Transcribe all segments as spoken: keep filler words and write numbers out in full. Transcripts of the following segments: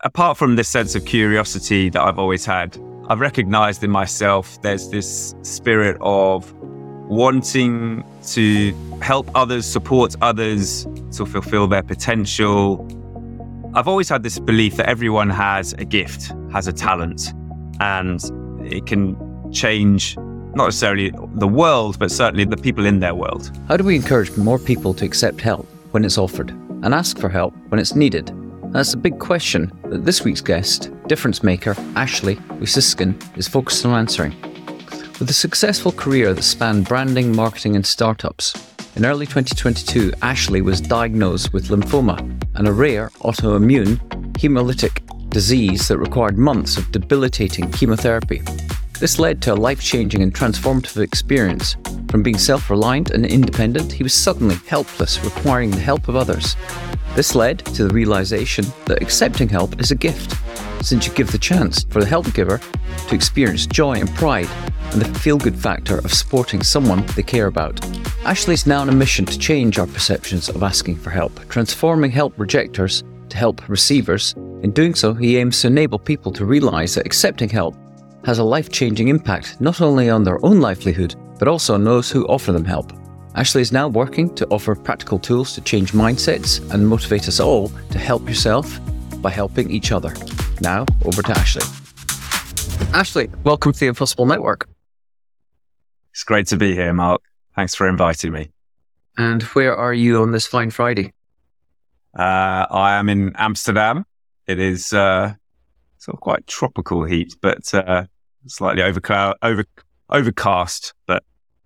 apart from this sense of curiosity that I've always had, I've recognized in myself there's this spirit of wanting to help others, support others to fulfill their potential. I've always had this belief that everyone has a gift, has a talent, and it can change not necessarily the world, but certainly the people in their world. How do we encourage more people to accept help when it's offered and ask for help when it's needed? That's a big question that this week's guest, difference maker Ashley Ussiskin, is focused on answering. With a successful career that spanned branding, marketing and startups, in early twenty twenty-two, Ashley was diagnosed with lymphoma, and a rare autoimmune hemolytic disease that required months of debilitating chemotherapy. This led to a life-changing and transformative experience. From being self-reliant and independent, he was suddenly helpless, requiring the help of others. This led to the realization that accepting help is a gift, since you give the chance for the help giver to experience joy and pride and the feel-good factor of supporting someone they care about. Ashley is now on a mission to change our perceptions of asking for help, transforming help rejectors to help receivers. In doing so, he aims to enable people to realize that accepting help has a life-changing impact not only on their own livelihood, but also on those who offer them help. Ashley is now working to offer practical tools to change mindsets and motivate us all to help yourself by helping each other. Now, over to Ashley. Ashley, welcome to the Impossible Network. It's great to be here, Mark. Thanks for inviting me. And where are you on this fine Friday? Uh, I am in Amsterdam. It is uh, sort of quite tropical heat, but uh, slightly overcloud, over, overcast. But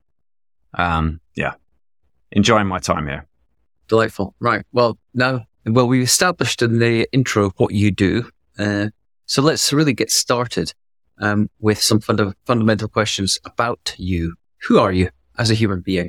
um, yeah, enjoying my time here. Delightful. Right. Well, now, well, we've established in the intro what you do. Uh, so let's really get started um, with some funda- fundamental questions about you. Who are you as a human being?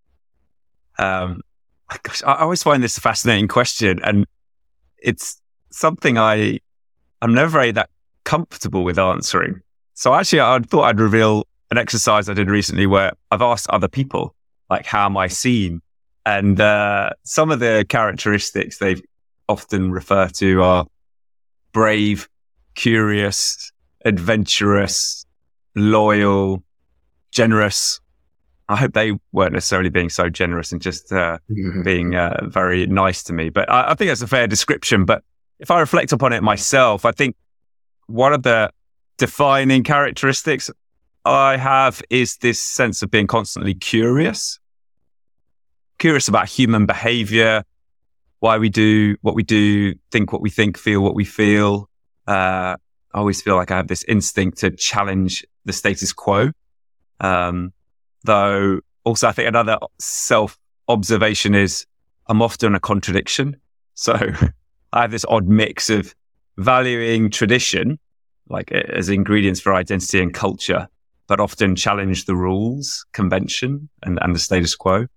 Um, gosh, I always find this a fascinating question, and it's something I, I'm never very that comfortable with answering. So actually, I thought I'd reveal an exercise I did recently where I've asked other people, like, how am I seen? And uh, some of the characteristics they often refer to are brave, curious, adventurous, loyal, generous. I hope they weren't necessarily being so generous and just uh, mm-hmm. being uh, very nice to me. But I, I think that's a fair description. But if I reflect upon it myself, I think one of the defining characteristics I have is this sense of being constantly curious. Curious about human behavior, why we do what we do, think what we think, feel what we feel. Uh, I always feel like I have this instinct to challenge the status quo. Um, though also I think another self-observation is I'm often a contradiction. So I have this odd mix of valuing tradition, like as ingredients for identity and culture, but often challenge the rules, convention, and, and the status quo.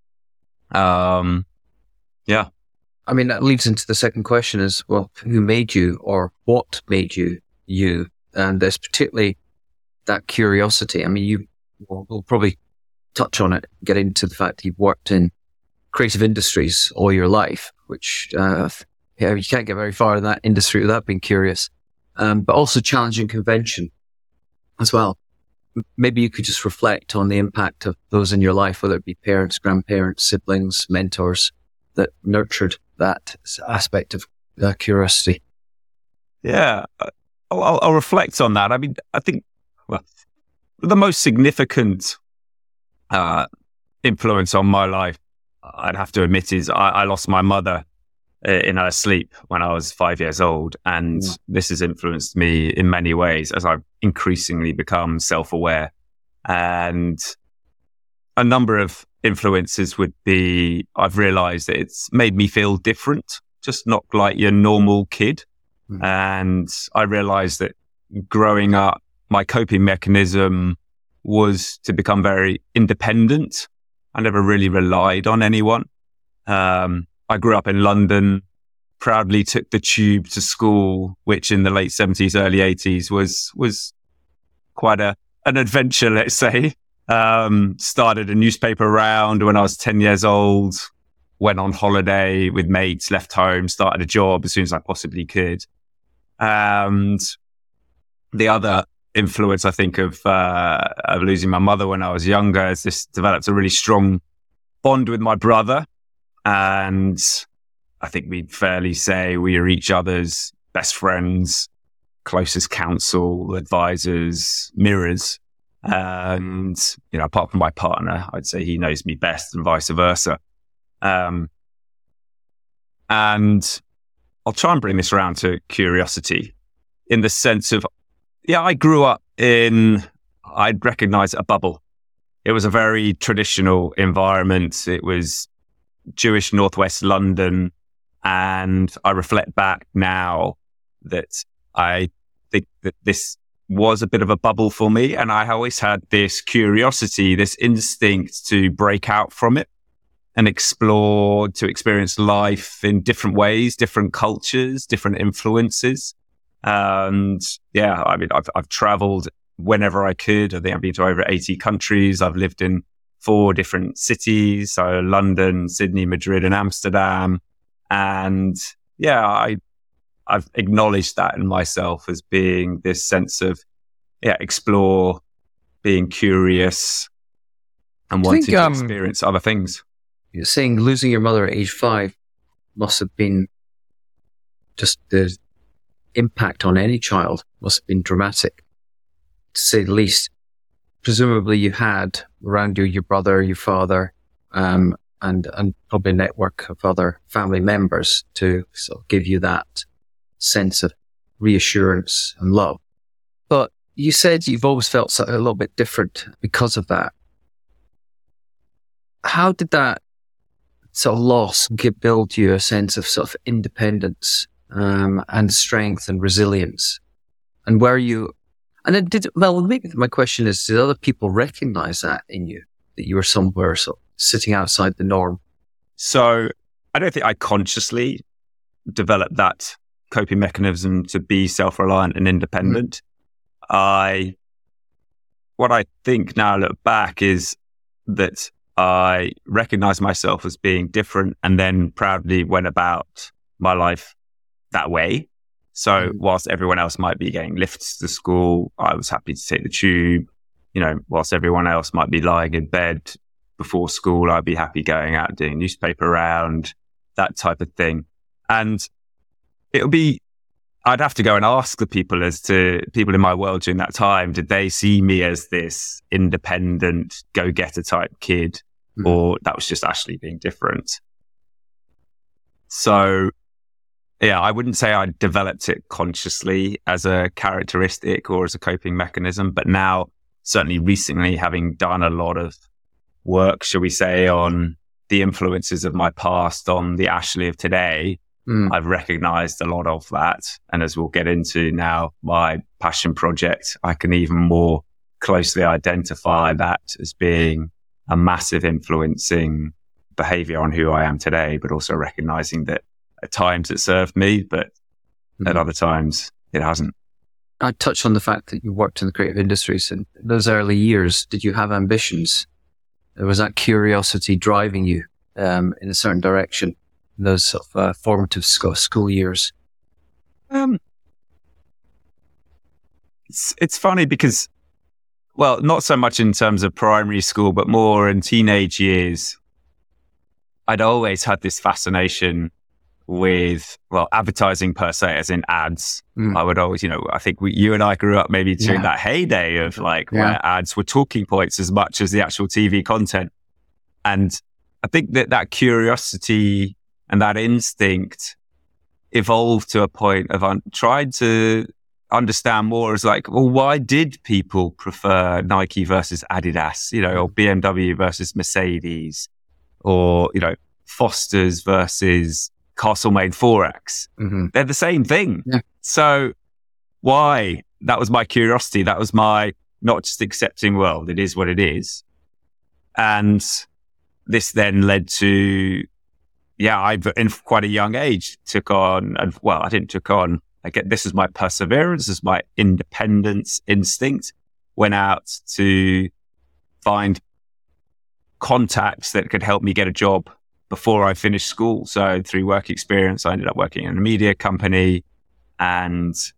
Um, yeah. I mean, that leads into the second question is, well, who made you or what made you you? And there's particularly that curiosity. I mean, you, we'll, we'll probably touch on it, get into the fact that you've worked in creative industries all your life, which, uh, yeah, you can't get very far in that industry without being curious. Um, but also challenging convention as well. Maybe you could just reflect on the impact of those in your life, whether it be parents, grandparents, siblings, mentors that nurtured that aspect of uh, curiosity. Yeah, I'll, I'll, I'll reflect on that. I mean, I think well, the most significant uh, influence on my life, I'd have to admit, is I, I lost my mother in her sleep when I was five years old. And yeah. This has influenced me in many ways as I've increasingly become self-aware. And a number of influences would be, I've realized that it's made me feel different, just not like your normal kid. Mm. And I realized that growing up, my coping mechanism was to become very independent. I never really relied on anyone. Um, I grew up in London, proudly took the tube to school, which in the late seventies, early eighties was was quite a an adventure, let's say. Um, started a newspaper round when I was ten years old, went on holiday with mates, left home, started a job as soon as I possibly could. And the other influence, I think, of, uh, of losing my mother when I was younger is this developed a really strong bond with my brother. And I think we'd fairly say we are each other's best friends, closest counsel, advisors, mirrors. And, you know, apart from my partner, I'd say he knows me best and vice versa. Um, and I'll try and bring this around to curiosity in the sense of, yeah, I grew up in, I'd recognize a bubble. It was a very traditional environment. It was Jewish Northwest London. And I reflect back now that I think that this was a bit of a bubble for me. And I always had this curiosity, this instinct to break out from it and explore, to experience life in different ways, different cultures, different influences. And yeah, I mean, I've, I've traveled whenever I could. I think I've been to over eighty countries. I've lived in four different cities, so London, Sydney, Madrid, and Amsterdam. And yeah, I, I've acknowledged that in myself as being this sense of, yeah, explore, being curious, and wanting think, to um, experience other things. You're saying losing your mother at age five must have been just the impact on any child must have been dramatic, to say the least. Presumably you had around you your brother, your father, um, and, and probably a network of other family members to sort of give you that sense of reassurance and love. But you said you've always felt a little bit different because of that. How did that sort of loss give, build you a sense of sort of independence um, and strength and resilience? And were you, and then did, well, maybe my question is, did other people recognize that in you, that you were somewhere sort of sitting outside the norm? So I don't think I consciously developed that coping mechanism to be self-reliant and independent. Mm. I, what I think now I look back is that I recognized myself as being different and then proudly went about my life that way. So mm. whilst everyone else might be getting lifts to school, I was happy to take the tube. You know, whilst everyone else might be lying in bed before school, I'd be happy going out doing newspaper round, that type of thing. And it'll be, I'd have to go and ask the people as to people in my world during that time, did they see me as this independent, go-getter type kid, mm. or that was just actually being different? So, yeah, I wouldn't say I developed it consciously as a characteristic or as a coping mechanism, but now, certainly recently, having done a lot of work, shall we say, on the influences of my past on the Ashley of today, mm. I've recognized a lot of that. And as we'll get into now, my passion project, I can even more closely identify that as being a massive influencing behavior on who I am today, but also recognizing that at times it served me, but mm. at other times it hasn't. I touched on the fact that you worked in the creative industries. In those early years, did you have ambitions? Was that curiosity driving you um, in a certain direction in those sort of, uh, formative school, school years? Um, it's, it's funny because, well, not so much in terms of primary school, but more in teenage years, I'd always had this fascination with, well, advertising per se, as in ads. Mm. I would always, you know, I think we, you and I grew up maybe during yeah. that heyday of like yeah. where ads were talking points as much as the actual T V content. And I think that that curiosity and that instinct evolved to a point of un- trying to understand more as like, well, why did people prefer Nike versus Adidas, you know, or B M W versus Mercedes, or, you know, Foster's versus Castlemaine Forex. Mm-hmm. They're the same thing. Yeah. So why? That was my curiosity. That was my not just accepting, well, it is what it is. And this then led to, yeah, I, in quite a young age, took on, and well, I didn't took on, I get, this is my perseverance, this is my independence instinct, went out to find contacts that could help me get a job before I finished school. So through work experience, I ended up working in a media company and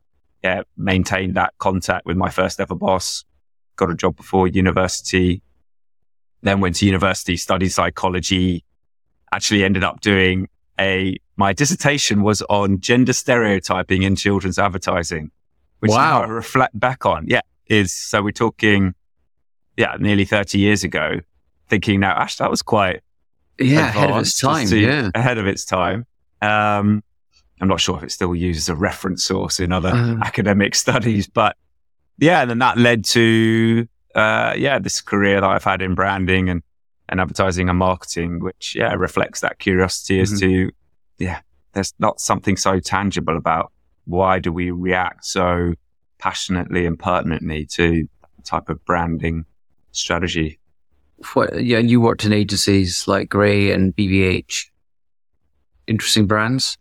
yeah, maintained that contact with my first ever boss, got a job before university, then went to university, studied psychology, actually ended up doing a, my dissertation was on gender stereotyping in children's advertising, which wow. now I reflect back on. Yeah, is, so we're talking, yeah, nearly thirty years ago, thinking now, actually, that was quite yeah, ahead of its time. See, yeah. Ahead of its time. Um, I'm not sure if it's still used as a reference source in other uh, academic studies, but yeah, and then that led to, uh, yeah, this career that I've had in branding and, and advertising and marketing, which, yeah, reflects that curiosity mm-hmm. as to, yeah, there's not something so tangible about why do we react so passionately and pertinently to that type of branding strategy. What, yeah, and you worked in agencies like Grey and B B H. Interesting brands?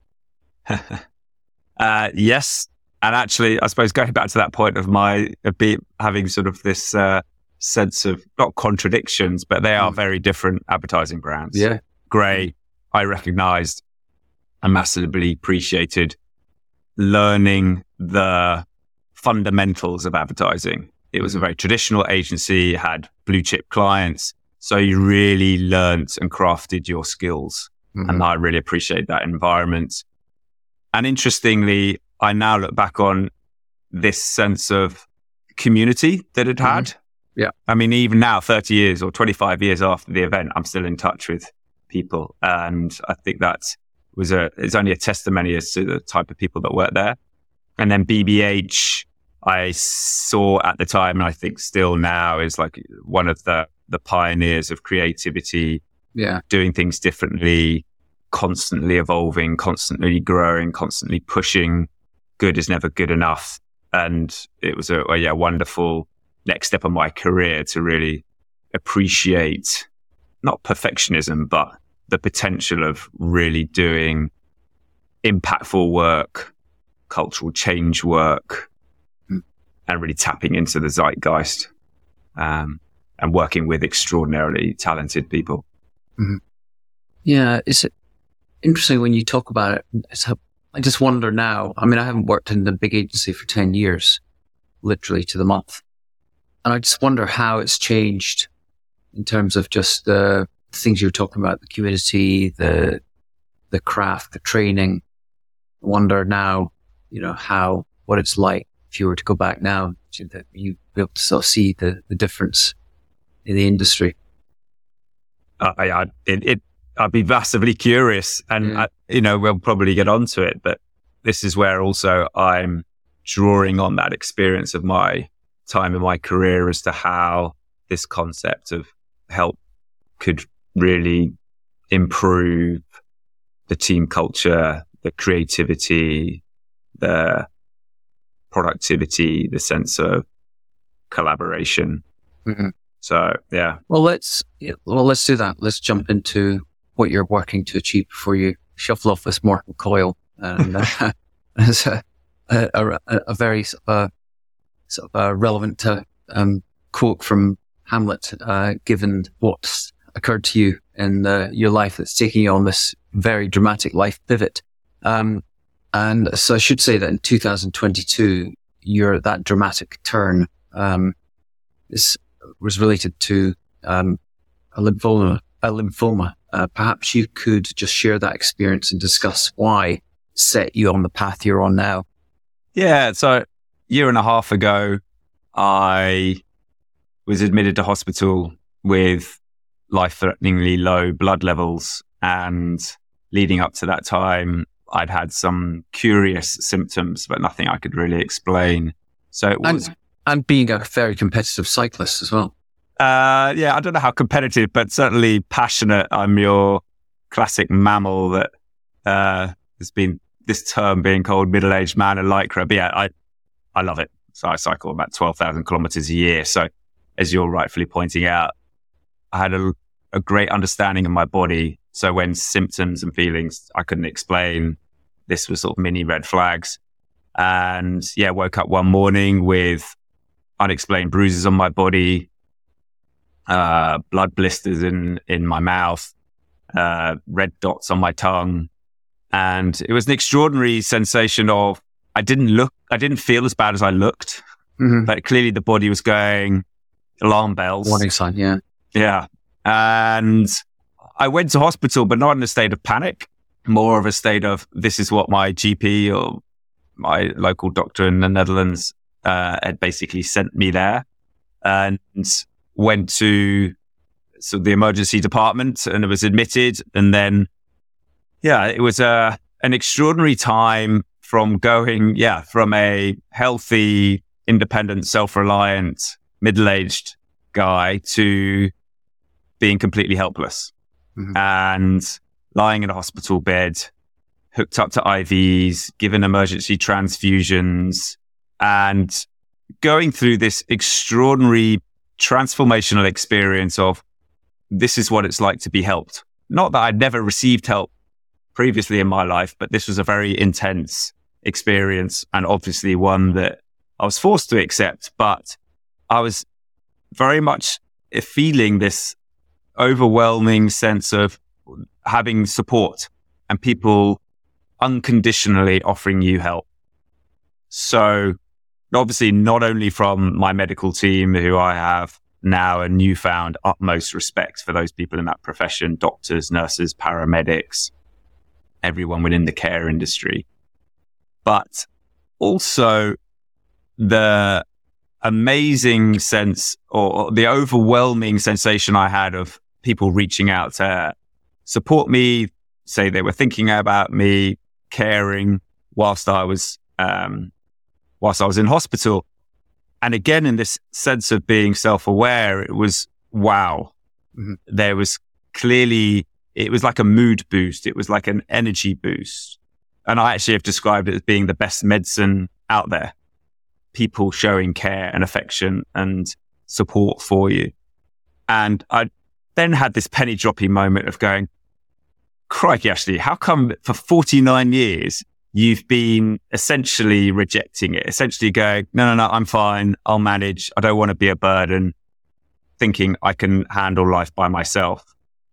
uh, yes. And actually, I suppose going back to that point of my of be, having sort of this uh, sense of not contradictions, but they are mm. very different advertising brands. Yeah. Grey, I recognized and massively appreciated learning the fundamentals of advertising. It was a very traditional agency, had blue chip clients. So you really learnt and crafted your skills. Mm-hmm. And I really appreciate that environment. And interestingly, I now look back on this sense of community that it had. Mm-hmm. Yeah. I mean, even now, thirty years or twenty-five years after the event, I'm still in touch with people. And I think that was a, it's only a testimony as to the type of people that work there. And then B B H, I saw at the time, and I think still now, is like one of the, the pioneers of creativity, yeah, doing things differently, constantly evolving, constantly growing, constantly pushing. Good is never good enough. And it was a, a yeah, wonderful next step of my career to really appreciate not perfectionism, but the potential of really doing impactful work, cultural change work, mm. and really tapping into the zeitgeist, um, and working with extraordinarily talented people. Mm-hmm. Yeah, it's interesting when you talk about it. It's how, I just wonder now, I mean, I haven't worked in the big agency for ten years, literally to the month. And I just wonder how it's changed in terms of just the things you were talking about, the community, the the craft, the training. I wonder now, you know, how, what it's like if you were to go back now, that you'd be able to sort of see the, the difference in the industry. Uh, I, it, it, I'd be massively curious, and yeah. I, you know, we'll probably get onto it, but this is where also I'm drawing on that experience of my time in my career as to how this concept of help could really improve the team culture, the creativity, the productivity, the sense of collaboration. Mm-hmm. So, yeah. Well, let's well let's do that. Let's jump into what you're working to achieve before you shuffle off this mortal coil. And uh, it's a, a, a, a very uh, sort of uh, relevant uh, um, quote from Hamlet, uh, given what's occurred to you in uh, your life that's taking you on this very dramatic life pivot. Um, and so I should say that in two thousand twenty-two, you're at that dramatic turn. Um, this was related to um, a lymphoma. A lymphoma. Uh, perhaps you could just share that experience and discuss why set you on the path you're on now. Yeah. So a year and a half ago, I was admitted to hospital with life-threateningly low blood levels. And leading up to that time, I'd had some curious symptoms, but nothing I could really explain. So it was... And, and being a very competitive cyclist as well. Uh, yeah, I don't know how competitive, but certainly passionate. I'm your classic mammal that uh, has been this term being called middle-aged man in lycra. But yeah, I, I love it. So I cycle about twelve thousand kilometers a year. So as you're rightfully pointing out, I had a, a great understanding of my body. So when symptoms and feelings I couldn't explain, this was sort of mini red flags. And yeah, woke up one morning with unexplained bruises on my body, uh, blood blisters in, in my mouth, uh, red dots on my tongue. And it was an extraordinary sensation of, I didn't look I didn't feel as bad as I looked, Mm-hmm. but clearly the body was going alarm bells. Warning sign, yeah. Yeah. And I went to hospital, but not in a state of panic, more of a state of, this is what my G P or my local doctor in the Netherlands uh, had basically sent me there, and went to so the emergency department and it was admitted. And then, yeah, it was a, an extraordinary time from going, yeah, from a healthy, independent, self-reliant, middle-aged guy to being completely helpless. Mm-hmm. And lying in a hospital bed, hooked up to I Vs, given emergency transfusions, and going through this extraordinary transformational experience of, this is what it's like to be helped. Not that I'd never received help previously in my life, but this was a very intense experience, and obviously one that I was forced to accept. But I was very much feeling this overwhelming sense of having support and people unconditionally offering you help. So obviously not only from my medical team, who I have now a newfound utmost respect for those people in that profession, doctors, nurses, paramedics, everyone within the care industry, but also the amazing sense or the overwhelming sensation I had of people reaching out to support me, say they were thinking about me, caring whilst I was um, whilst I was in hospital. And again, in this sense of being self-aware, it was wow. Mm-hmm. There was clearly, it was like a mood boost. It was like an energy boost. And I actually have described it as being the best medicine out there. People showing care and affection and support for you. And I then had this penny dropping moment of going, crikey, Ashley, how come for forty-nine years you've been essentially rejecting it, essentially going, no, no, no, I'm fine. I'll manage. I don't want to be a burden, thinking I can handle life by myself.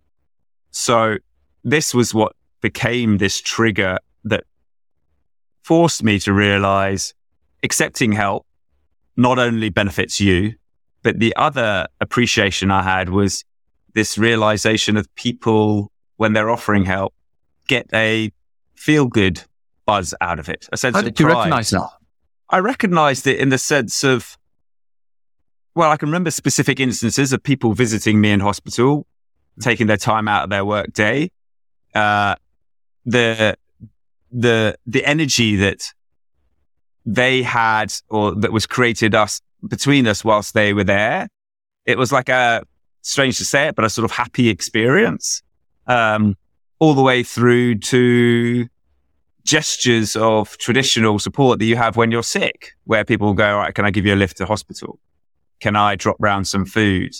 So this was what became this trigger that forced me to realize accepting help not only benefits you, but the other appreciation I had was this realization of people, when they're offering help, get a feel-good buzz out of it. A sense How of did you pride. recognize that? I recognized it in the sense of, well, I can remember specific instances of people visiting me in hospital, taking their time out of their work day. Uh, the, the, the energy that they had, or that was created us between us whilst they were there. It was like a, strange to say it, but a sort of happy experience, um, all the way through to gestures of traditional support that you have when you're sick, where people will go, all right, can I give you a lift to hospital? Can I drop round some food?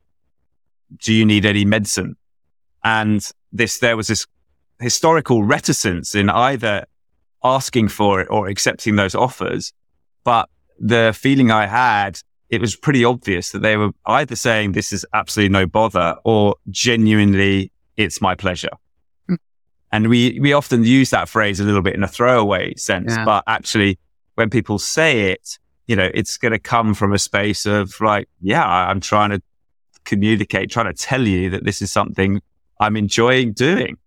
Do you need any medicine? And this, there was this historical reticence in either asking for it or accepting those offers. But the feeling I had, it was pretty obvious that they were either saying this is absolutely no bother or genuinely it's my pleasure. Mm. And we, we often use that phrase a little bit in a throwaway sense, yeah. But actually when people say it, you know, it's going to come from a space of like, yeah, I'm trying to communicate, trying to tell you that this is something I'm enjoying doing.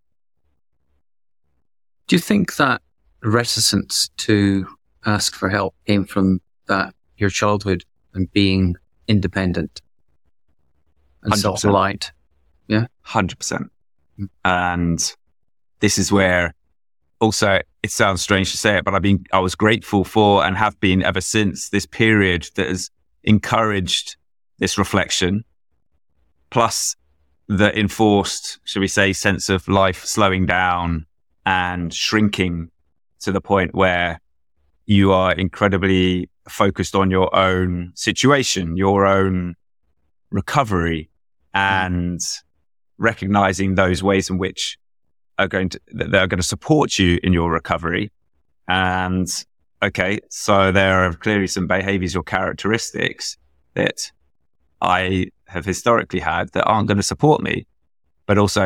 Do you think that reticence to ask for help came from that, your childhood and being independent and self-reliant? Yeah. one hundred percent. Mm. And this is where also it sounds strange to say it, but I've been, I was grateful for and have been ever since this period that has encouraged this reflection, plus the enforced, should we say, sense of life slowing down and shrinking to the point where you are incredibly focused on your own situation, your own recovery, and recognizing those ways in which are going to, that are going to support you in your recovery. And okay, so there are clearly some behaviors or characteristics that I have historically had that aren't going to support me, but also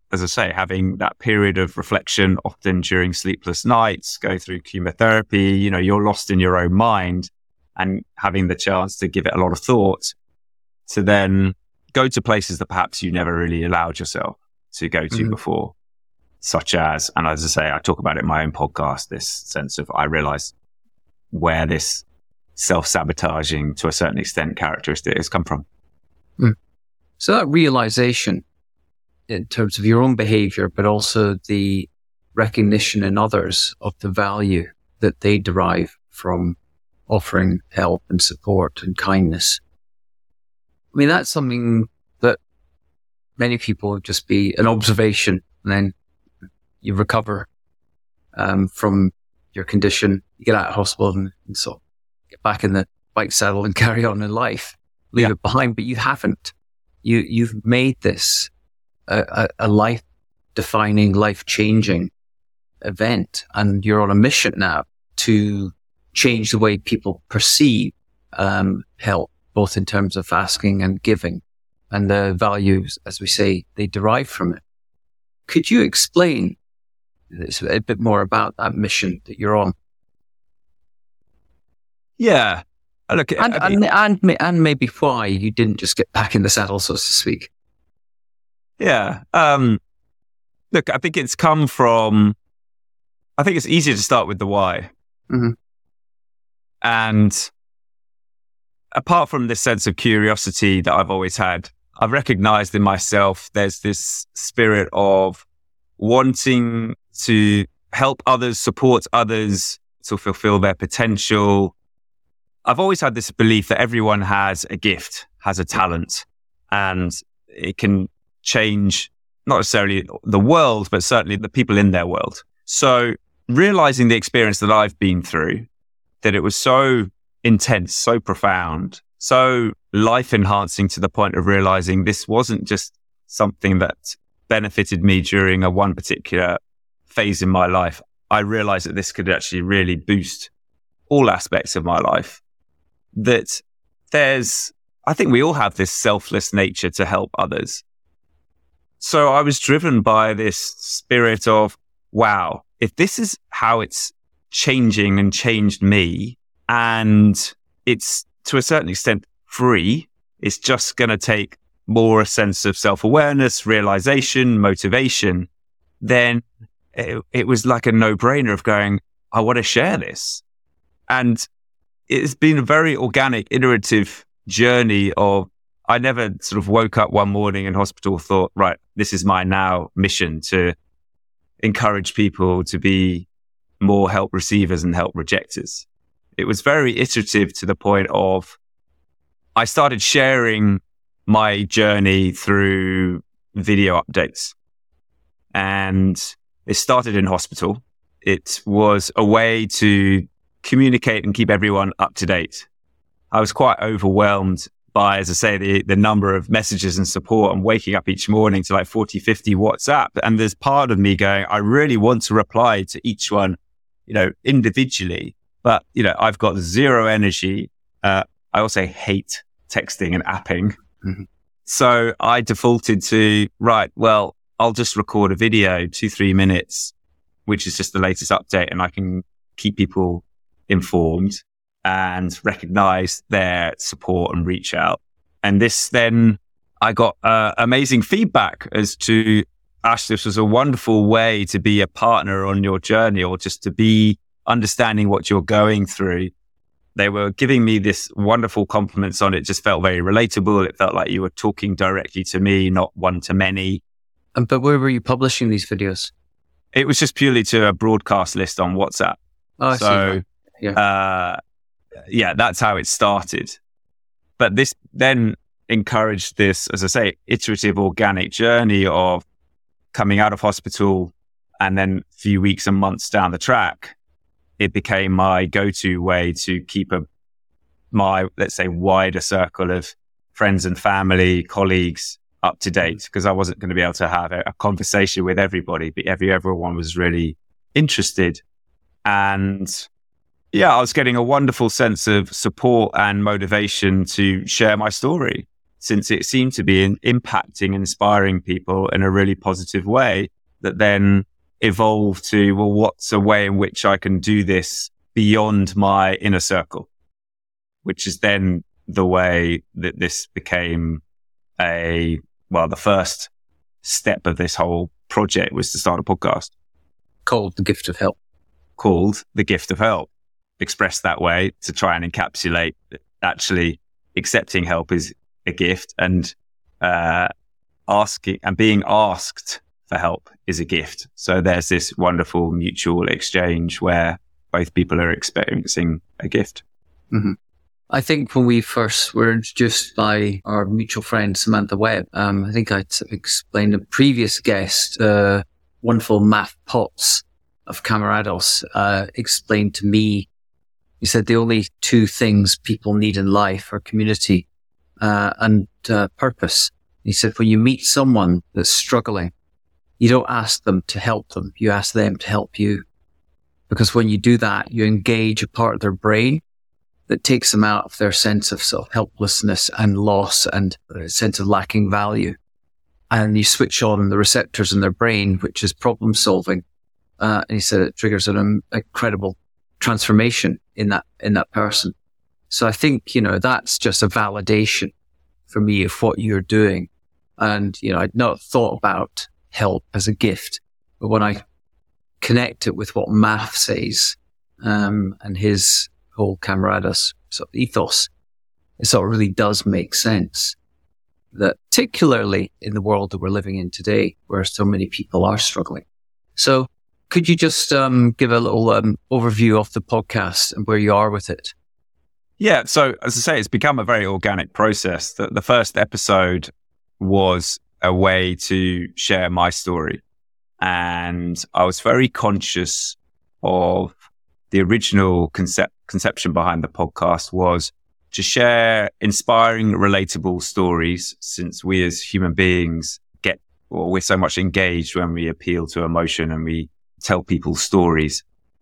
as I say, having that period of reflection, often during sleepless nights, go through chemotherapy, you know, you're lost in your own mind, and having the chance to give it a lot of thought, to then go to places that perhaps you never really allowed yourself to go to mm-hmm. before, such as, and as I say, I talk about it in my own podcast, this sense of, I realized where this self-sabotaging, to a certain extent, characteristic has come from. Mm. So that realization in terms of your own behavior, but also the recognition in others of the value that they derive from offering help and support and kindness. I mean, that's something that many people would just be an observation, and then you recover um, from your condition, you get out of hospital and, and sort of get back in the bike saddle and carry on in life, leave yeah. it behind. But you haven't. You, you've made this a, a life-defining, life-changing event, and you're on a mission now to change the way people perceive um, help, both in terms of asking and giving, and the values, as we say, they derive from it. Could you explain this a bit more about that mission that you're on? Yeah. Look, and, I mean, and, and, and maybe why you didn't just get back in the saddle, so to speak. Yeah. Um, look, I think it's come from, I think it's easier to start with the why. Mm-hmm. And apart from this sense of curiosity that I've always had, I've recognized in myself there's this spirit of wanting to help others, support others, to fulfill their potential. I've always had this belief that everyone has a gift, has a talent, and it can change not necessarily the world, but certainly the people in their world. So realizing the experience that I've been through, that it was so intense, so profound, so life-enhancing, to the point of realizing this wasn't just something that benefited me during a one particular phase in my life. I realized that this could actually really boost all aspects of my life. That there's, I think we all have this selfless nature to help others. So I was driven by this spirit of, wow, if this is how it's changing and changed me, and it's to a certain extent free, it's just going to take more a sense of self-awareness, realization, motivation, then it, it was like a no-brainer of going, I want to share this. And it's been a very organic, iterative journey of, I never sort of woke up one morning in hospital, thought, right, this is my now mission to encourage people to be more help receivers and help rejecters. It was very iterative, to the point of, I started sharing my journey through video updates. And it started in hospital. It was a way to communicate and keep everyone up to date. I was quite overwhelmed by, as I say, the, the number of messages and support. I'm waking up each morning to like forty, fifty WhatsApp. And there's part of me going, I really want to reply to each one, you know, individually. But, you know, I've got zero energy. Uh, I also hate texting and apping. Mm-hmm. So I defaulted to, right, well, I'll just record a video, two, three minutes, which is just the latest update. And I can keep people informed and recognize their support and reach out. And this then, I got uh, amazing feedback as to, Ash, this was a wonderful way to be a partner on your journey, or just to be understanding what you're going through. They were giving me this wonderful compliments on it. Just felt very relatable. It felt like you were talking directly to me, not one to many. Um, but where were you publishing these videos? It was just purely to a broadcast list on WhatsApp. Oh, I so, see. Yeah. Uh, yeah, that's how it started. But this then encouraged this, as I say, iterative, organic journey of coming out of hospital, and then a few weeks and months down the track, it became my go-to way to keep a, my, let's say, wider circle of friends and family, colleagues up to date, because I wasn't going to be able to have a, a conversation with everybody, but every, everyone was really interested. And yeah, I was getting a wonderful sense of support and motivation to share my story, since it seemed to be in, impacting and inspiring people in a really positive way, that then evolved to, well, what's a way in which I can do this beyond my inner circle, which is then the way that this became a, well, the first step of this whole project was to start a podcast. Called The Gift of Help. Called The Gift of Help. Expressed that way to try and encapsulate that actually accepting help is a gift, and uh, asking and being asked for help is a gift. So there's this wonderful mutual exchange where both people are experiencing a gift. Mm-hmm. I think when we first were introduced by our mutual friend, Samantha Webb, um, I think I explained a previous guest, uh, wonderful Matt Potts of Camarados, uh, explained to me, he said the only two things people need in life are community uh, and uh, purpose. He said, when you meet someone that's struggling, you don't ask them to help them, you ask them to help you. Because when you do that, you engage a part of their brain that takes them out of their sense of sort of helplessness and loss and a sense of lacking value. And you switch on the receptors in their brain, which is problem solving. Uh, and he said it triggers an um, incredible transformation in that, in that person. So I think, you know, that's just a validation for me of what you're doing. And, you know, I'd not thought about help as a gift, but when I connect it with what Math says, um, and his whole Camaradas sort of ethos, it sort of really does make sense that particularly in the world that we're living in today, where so many people are struggling. So could you just um, give a little um, overview of the podcast and where you are with it? Yeah. So as I say, it's become a very organic process. The, the first episode was a way to share my story. And I was very conscious of the original concept, conception behind the podcast was to share inspiring, relatable stories, since we as human beings get, well, we're so much engaged when we appeal to emotion and we tell people stories.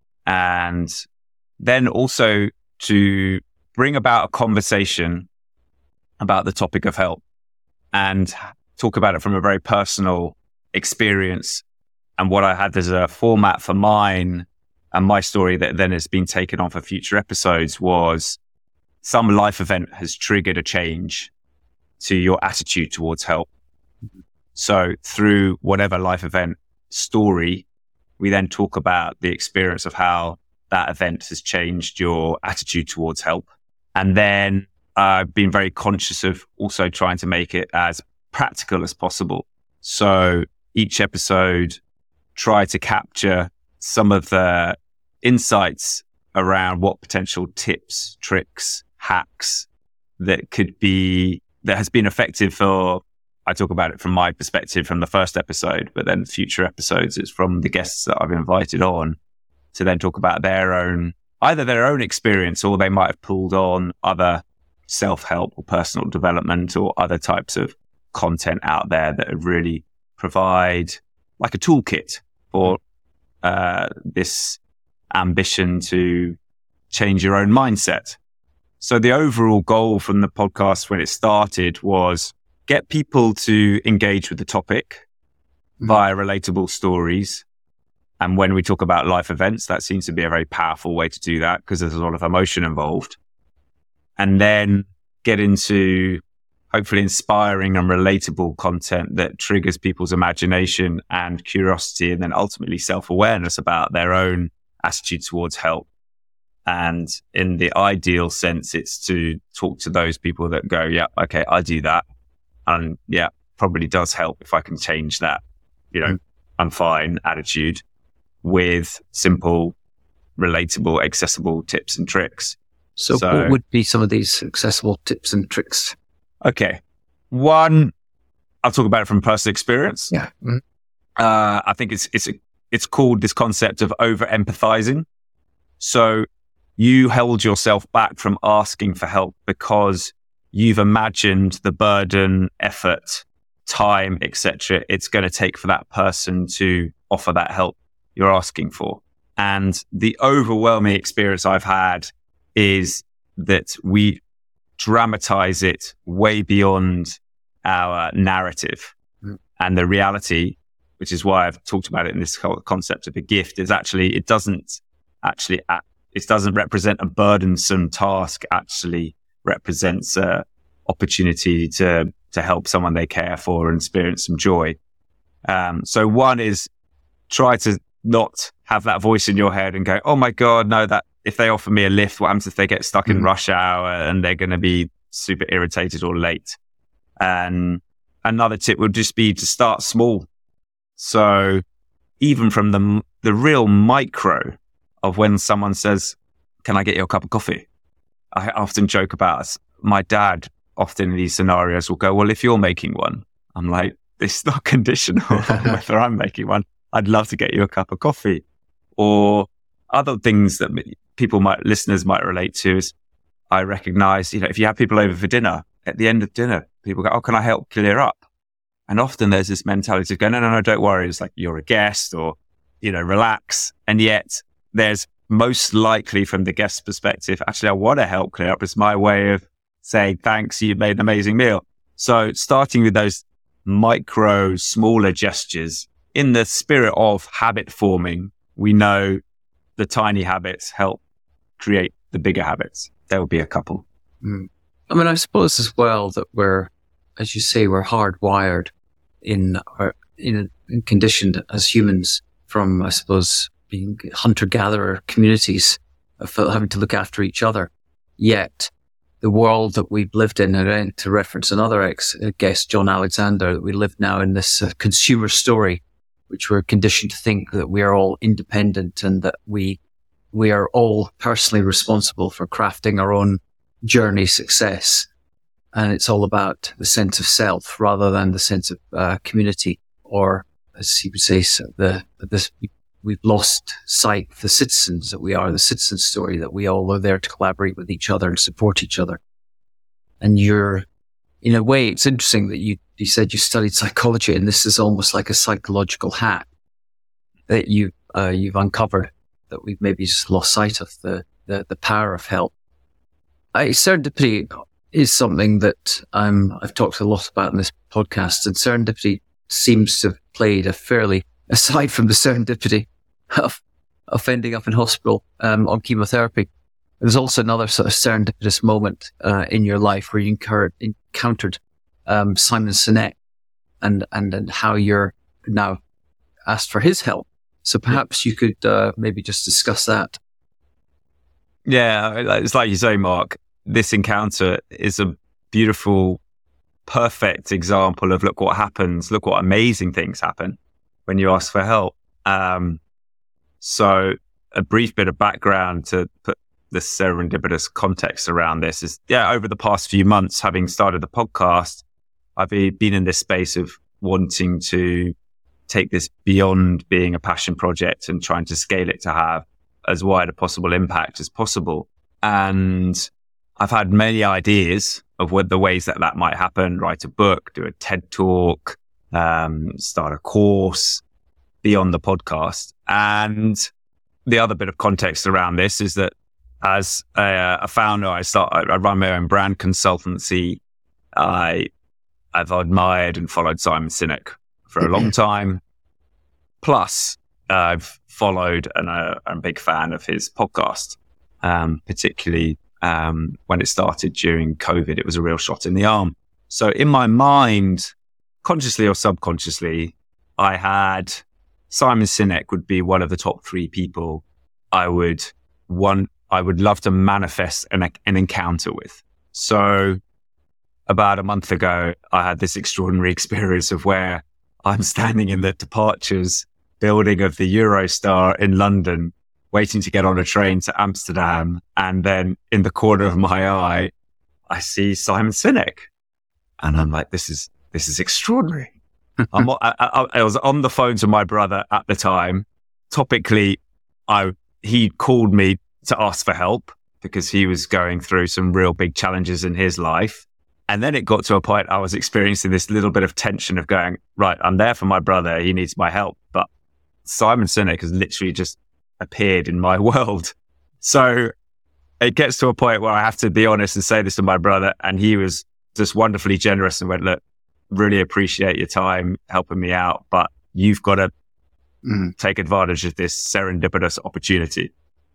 And then also to bring about a conversation about the topic of help and talk about it from a very personal experience. And what I had as a format for mine and my story that then has been taken on for future episodes was some life event has triggered a change to your attitude towards help. So through whatever life event story, we then talk about the experience of how that event has changed your attitude towards help. And then I've uh, been very conscious of also trying to make it as practical as possible. So each episode try to capture some of the insights around what potential tips, tricks, hacks that could be, that has been effective for, I talk about it from my perspective from the first episode, but then future episodes, it's from the guests that I've invited on to then talk about their own, either their own experience or they might have pulled on other self-help or personal development or other types of content out there that really provide like a toolkit for uh, this ambition to change your own mindset. So the overall goal from the podcast when it started was get people to engage with the topic via relatable stories. And when we talk about life events, that seems to be a very powerful way to do that because there's a lot of emotion involved. And then get into hopefully inspiring and relatable content that triggers people's imagination and curiosity and then ultimately self-awareness about their own attitude towards help. And in the ideal sense, it's to talk to those people that go, yeah, okay, I do that. And yeah, probably does help if I can change that, you know, mm. I'm fine attitude with simple, relatable, accessible tips and tricks. So, so what would be some of these accessible tips and tricks? Okay. One, I'll talk about it from personal experience. Yeah. Mm-hmm. Uh, I think it's, it's, it's called this concept of over empathizing. So you held yourself back from asking for help because you've imagined the burden, effort, time, et cetera it's going to take for that person to offer that help you're asking for. And the overwhelming experience I've had is that we dramatize it way beyond our narrative. Mm. And the reality, which is why I've talked about it in this whole concept of a gift, is actually, it doesn't actually, it doesn't represent a burdensome task, actually represents a opportunity to, to help someone they care for and experience some joy. Um, so one is try to not have that voice in your head and go, oh my God, no, that if they offer me a lift, what happens if they get stuck mm. in rush hour and they're going to be super irritated or late? And another tip would just be to start small. So even from the the real micro of when someone says, can I get you a cup of coffee? I often joke about my dad often in these scenarios will go, well, if you're making one, I'm like, it's not conditional on whether I'm making one. I'd love to get you a cup of coffee. Or other things that people might, listeners might relate to is I recognize, you know, if you have people over for dinner, at the end of dinner, people go, oh, can I help clear up? And often there's this mentality of going, no, no, no, don't worry. It's like you're a guest or, you know, relax. And yet there's most likely from the guest's perspective, actually, I want to help clear up. It's my way of saying, thanks, you made an amazing meal. So starting with those micro, smaller gestures in the spirit of habit forming, we know the tiny habits help create the bigger habits. There will be a couple. Mm. I mean, I suppose as well that we're, as you say, we're hardwired in our, in, in conditioned as humans from, I suppose, being hunter-gatherer communities of having to look after each other. Yet the world that we've lived in, and to reference another ex-guest, John Alexander, that we live now in this uh, consumer story, which we're conditioned to think that we are all independent and that we we are all personally responsible for crafting our own journey success. And it's all about the sense of self rather than the sense of uh, community, or as he would say, the this we've lost sight of the citizens that we are, the citizen story, that we all are there to collaborate with each other and support each other. And you're, in a way, it's interesting that you, you said you studied psychology, and this is almost like a psychological hack that you, uh, you've uncovered, that we've maybe just lost sight of the, the, the power of help. I, serendipity is something that um, I've talked a lot about in this podcast, and serendipity seems to have played a fairly, aside from the serendipity of, of ending up in hospital um, on chemotherapy, there's also another sort of serendipitous moment uh, in your life where you incurred, encountered um, Simon Sinek and, and and how you're now asked for his help. So perhaps you could uh, maybe just discuss that. Yeah, it's like you say, Mark, this encounter is a beautiful, perfect example of look what happens, look what amazing things happen when you ask for help. Um, so a brief bit of background to put the serendipitous context around this is, yeah, over the past few months, having started the podcast, I've been in this space of wanting to take this beyond being a passion project and trying to scale it to have as wide a possible impact as possible. And I've had many ideas of what the ways that that might happen: write a book, do a TED talk, um, start a course beyond the podcast. And the other bit of context around this is that as a, a founder, I start, I run my own brand consultancy. I, I've admired and followed Simon Sinek for a long time. Plus, uh, I've followed and uh, I'm a big fan of his podcast, um, particularly um, when it started during COVID. It was a real shot in the arm. So in my mind, consciously or subconsciously, I had Simon Sinek would be one of the top three people I would want, I would love to manifest an, an encounter with. So about a month ago, I had this extraordinary experience of where I'm standing in the departures building of the Eurostar in London, waiting to get on a train to Amsterdam. And then in the corner of my eye, I see Simon Sinek. And I'm like, this is, this is extraordinary. I'm, I, I, I was on the phone to my brother at the time. Topically, I, he called me to ask for help because he was going through some real big challenges in his life. And then it got to a point I was experiencing this little bit of tension of going, right, I'm there for my brother. He needs my help. But Simon Sinek has literally just appeared in my world. So it gets to a point where I have to be honest and say this to my brother. And he was just wonderfully generous and went, look, really appreciate your time helping me out, but you've got to mm. take advantage of this serendipitous opportunity.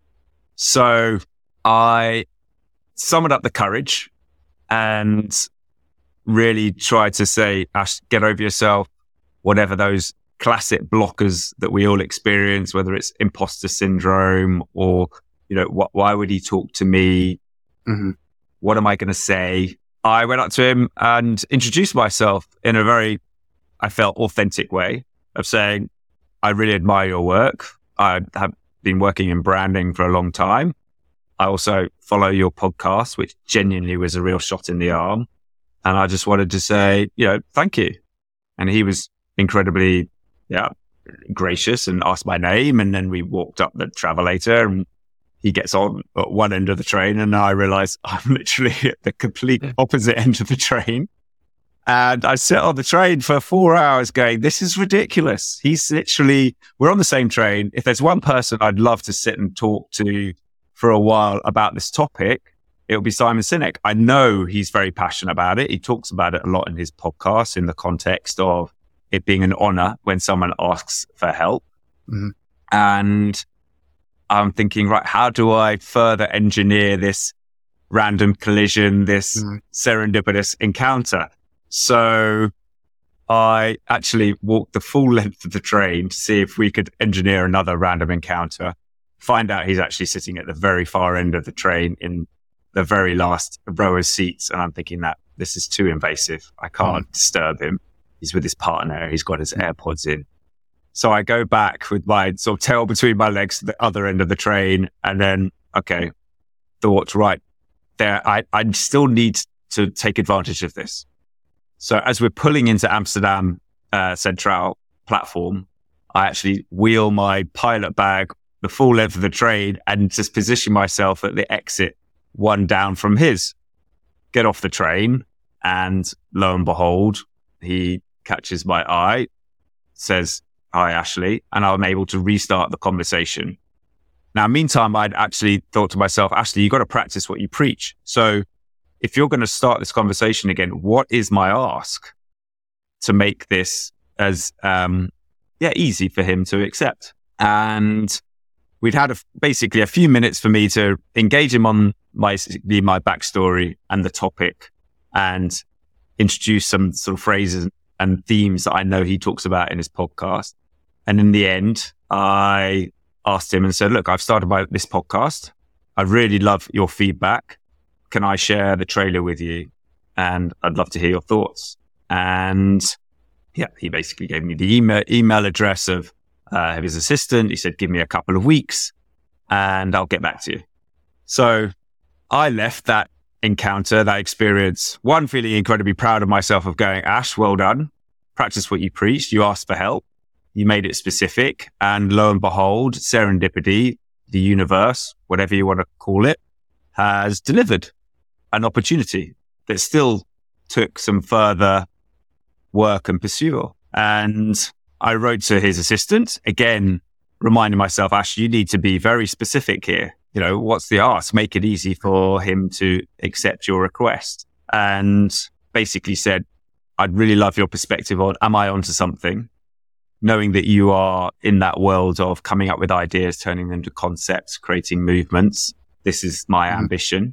So I summoned up the courage and really tried to say, Ash, get over yourself, whatever those classic blockers that we all experience, whether it's imposter syndrome or, you know, what, why would he talk to me? Mm-hmm. What am I going to say? I went up to him and introduced myself in a very, I felt, authentic way of saying, I really admire your work. I have been working in branding for a long time. I also follow your podcast, which genuinely was a real shot in the arm. And I just wanted to say, you know, thank you. And he was incredibly, yeah, gracious and asked my name. And then we walked up the travelator and he gets on at one end of the train and I realize I'm literally at the complete opposite end of the train. And I sit on the train for four hours going, this is ridiculous. He's literally, we're on the same train. If there's one person I'd love to sit and talk to for a while about this topic, it would be Simon Sinek. I know he's very passionate about it. He talks about it a lot in his podcast in the context of it being an honor when someone asks for help. Mm-hmm. And I'm thinking, right, how do I further engineer this random collision, this mm-hmm. serendipitous encounter? So I actually walked the full length of the train to see if we could engineer another random encounter, find out he's actually sitting at the very far end of the train in the very last row of seats. And I'm thinking that this is too invasive. I can't mm-hmm. disturb him. He's with his partner. He's got his AirPods in. So I go back with my sort of tail between my legs to the other end of the train. And then, okay, thought, right, there, I, I still need to take advantage of this. So as we're pulling into Amsterdam uh, Central platform, I actually wheel my pilot bag the full length of the train and just position myself at the exit, one down from his. Get off the train, and lo and behold, he catches my eye, says, hi, Ashley, and I'm able to restart the conversation. Now, meantime, I'd actually thought to myself, Ashley, you've got to practice what you preach. So if you're going to start this conversation again, what is my ask to make this as, um, yeah, easy for him to accept? And we'd had a, basically a few minutes for me to engage him on my, my backstory and the topic and introduce some sort of phrases and themes that I know he talks about in his podcast. And in the end, I asked him and said, look, I've started my, this podcast. I really love your feedback. Can I share the trailer with you? And I'd love to hear your thoughts. And yeah, he basically gave me the email, email address of uh, his assistant. He said, give me a couple of weeks and I'll get back to you. So I left that encounter, that experience, one, feeling incredibly proud of myself of going, Ash, well done. Practice what you preached. You asked for help. You made it specific. And lo and behold, serendipity, the universe, whatever you want to call it, has delivered an opportunity that still took some further work and pursuit. And I wrote to his assistant, again, reminding myself, Ash, you need to be very specific here. You know, what's the ask? Make it easy for him to accept your request. And basically said, I'd really love your perspective on, am I onto something? Knowing that you are in that world of coming up with ideas, turning them to concepts, creating movements. This is my mm-hmm. ambition.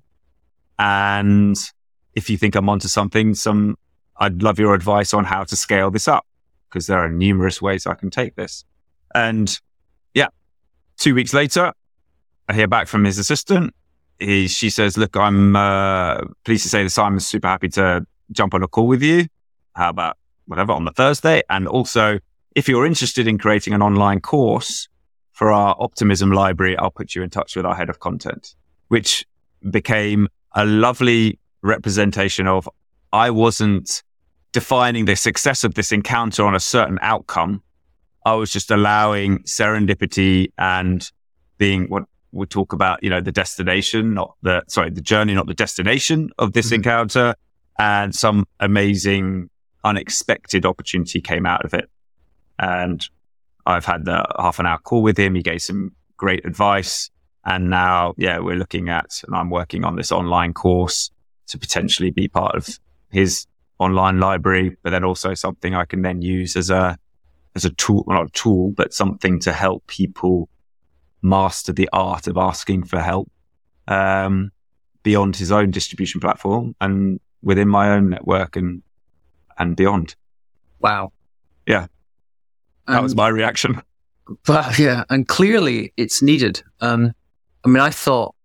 And if you think I'm onto something, some, I'd love your advice on how to scale this up, because there are numerous ways I can take this. And yeah, two weeks later, I hear back from his assistant. He, she says, look, I'm uh, pleased to say that Simon's super happy to jump on a call with you. How about whatever on the Thursday? And also, if you're interested in creating an online course for our Optimism library, I'll put you in touch with our head of content, which became a lovely representation of I wasn't defining the success of this encounter on a certain outcome. I was just allowing serendipity and being what we talk about, you know, the destination, not the, sorry, the journey, not the destination of this mm-hmm. encounter. And some amazing, unexpected opportunity came out of it. And I've had the half an hour call with him. He gave some great advice. And now, yeah, we're looking at, and I'm working on this online course to potentially be part of his online library, but then also something I can then use as a, as a tool, well, not a tool, but something to help people master the art of asking for help, um, beyond his own distribution platform and within my own network and, and beyond. Wow. Yeah. That um, was my reaction. But yeah, and clearly it's needed. Um, I mean, I thought,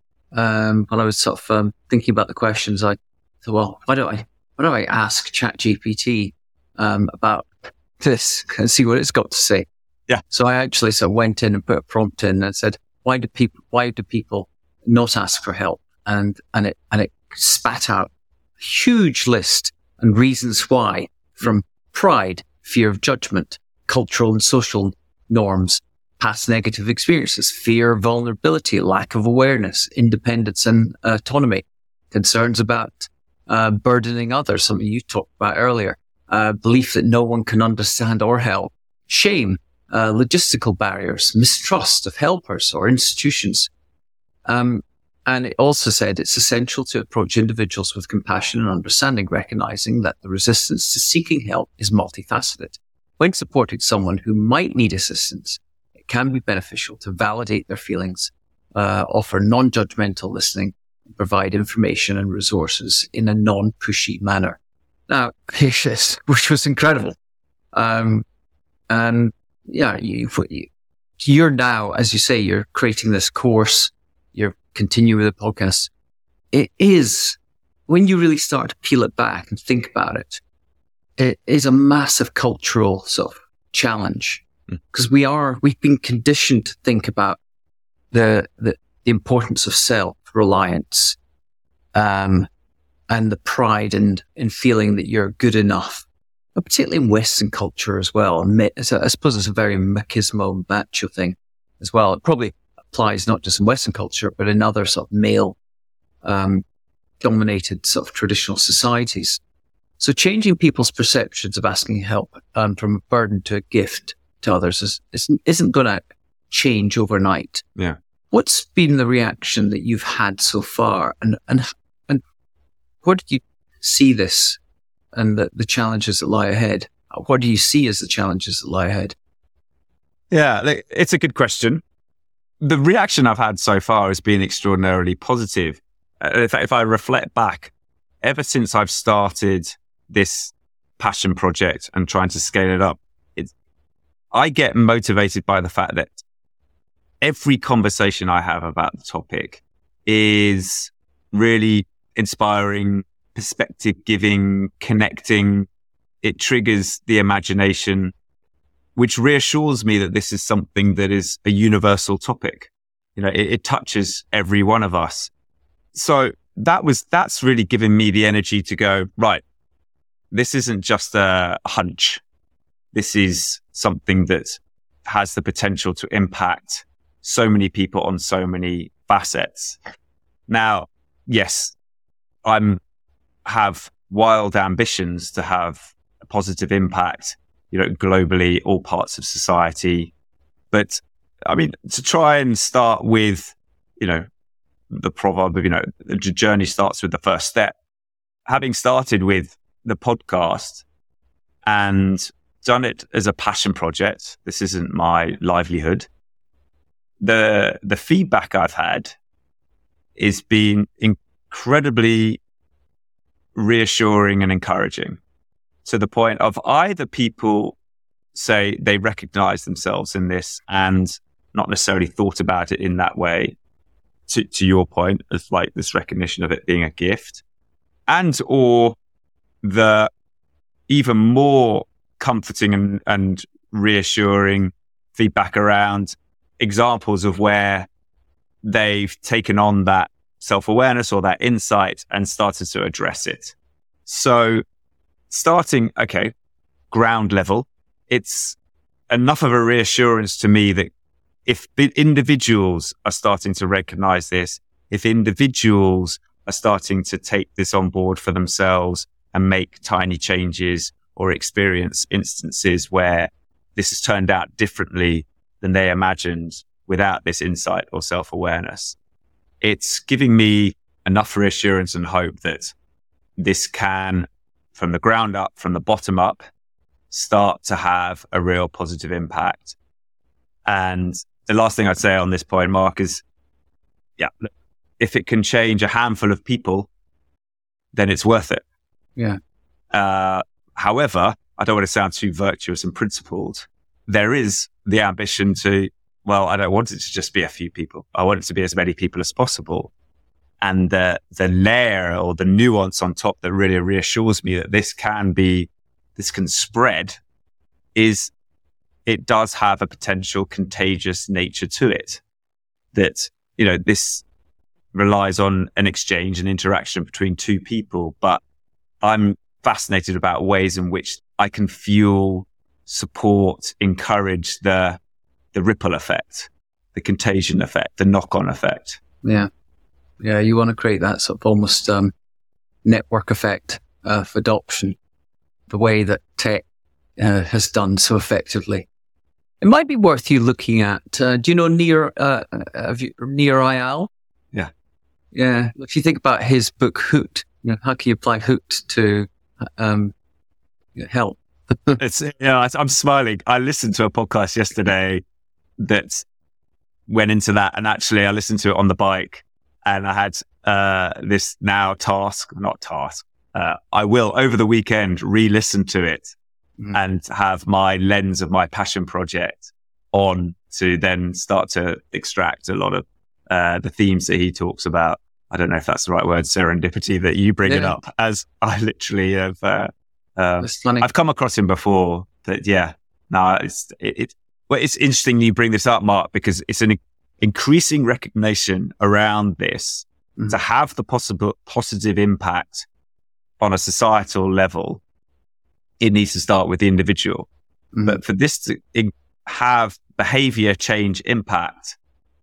um, when I was sort of um, thinking about the questions, I thought, well, why don't I, why don't I ask ChatGPT um, about this and see what it's got to say? Yeah. So I actually sort of went in and put a prompt in and said, why do people, why do people not ask for help? And, and it, and it spat out a huge list and reasons why, from pride, fear of judgment, cultural and social norms, past negative experiences, fear, vulnerability, lack of awareness, independence and autonomy, concerns about uh, burdening others, something you talked about earlier, uh, belief that no one can understand or help, shame, uh, logistical barriers, mistrust of helpers or institutions. Um, and it also said it's essential to approach individuals with compassion and understanding, recognizing that the resistance to seeking help is multifaceted. When supporting someone who might need assistance, it can be beneficial to validate their feelings, uh, offer non-judgmental listening, and provide information and resources in a non-pushy manner. Now, which was incredible. Um, and yeah, you, you're now, as you say, you're creating this course, you're continuing with the podcast. It is, when you really start to peel it back and think about it, it is a massive cultural sort of challenge, because mm. we are, we've been conditioned to think about the, the, the importance of self-reliance, um, and the pride and in, in feeling that you're good enough, but particularly in Western culture as well. And I suppose it's a very machismo macho thing as well. It probably applies not just in Western culture, but in other sort of male, um, dominated sort of traditional societies. So changing people's perceptions of asking help um, from a burden to a gift to others is, isn't, isn't going to change overnight. Yeah. What's been the reaction that you've had so far, and and and where do you see this and the, the challenges that lie ahead? What do you see as the challenges that lie ahead? Yeah, it's a good question. The reaction I've had so far has been extraordinarily positive. In fact, if I reflect back, ever since I've started this passion project and trying to scale it up, it's, I get motivated by the fact that every conversation I have about the topic is really inspiring, perspective giving, connecting. It triggers the imagination, which reassures me that this is something that is a universal topic. You know, it, it touches every one of us. So that was, that's really given me the energy to go, right, this isn't just a hunch. This is something that has the potential to impact so many people on so many facets. Now, yes, I'm have wild ambitions to have a positive impact, you know, globally, all parts of society. But I mean, to try and start with, you know, the proverb of, you know, the journey starts with the first step. Having started with the podcast and done it as a passion project, this isn't my livelihood. The the feedback I've had is been incredibly reassuring and encouraging, to the point of either people say they recognize themselves in this and not necessarily thought about it in that way, to, to your point, as like this recognition of it being a gift, and or the even more comforting and, and reassuring feedback around examples of where they've taken on that self-awareness or that insight and started to address it. So starting, okay, ground level, it's enough of a reassurance to me that if individuals are starting to recognize this, if individuals are starting to take this on board for themselves and make tiny changes or experience instances where this has turned out differently than they imagined, without this insight or self-awareness. It's giving me enough reassurance and hope that this can, from the ground up, from the bottom up, start to have a real positive impact. And the last thing I'd say on this point, Mark, is, yeah, if it can change a handful of people, then it's worth it. Yeah. Uh, however, I don't want to sound too virtuous and principled. There is the ambition to, well, I don't want it to just be a few people. I want it to be as many people as possible. And the, the layer or the nuance on top that really reassures me that this can be, this can spread, is it does have a potential contagious nature to it. That, you know, this relies on an exchange and interaction between two people, but I'm fascinated about ways in which I can fuel, support, encourage the the ripple effect, the contagion effect, the knock-on effect. Yeah. Yeah, you want to create that sort of almost um, network effect of adoption, the way that tech uh, has done so effectively. It might be worth you looking at, uh, do you know Nir, uh, have you, Nir Eyal? Yeah. Yeah. If you think about his book, Hoot, you know, how can you apply Hoot to um, help? It's, you know, I'm smiling. I listened to a podcast yesterday that went into that, and actually I listened to it on the bike, and I had uh, this now task, not task. Uh, I will over the weekend re-listen to it mm. and have my lens of my passion project on to then start to extract a lot of uh, the themes that he talks about. I don't know if that's the right word, serendipity, that you bring yeah. it up, as I literally have. Uh, uh, I've come across him before. That yeah, no, it's it. it Well, it's interesting you bring this up, Mark, because it's an increasing recognition around this mm. to have the possible positive impact on a societal level. It needs to start with the individual, mm. but for this to in- have behavior change impact,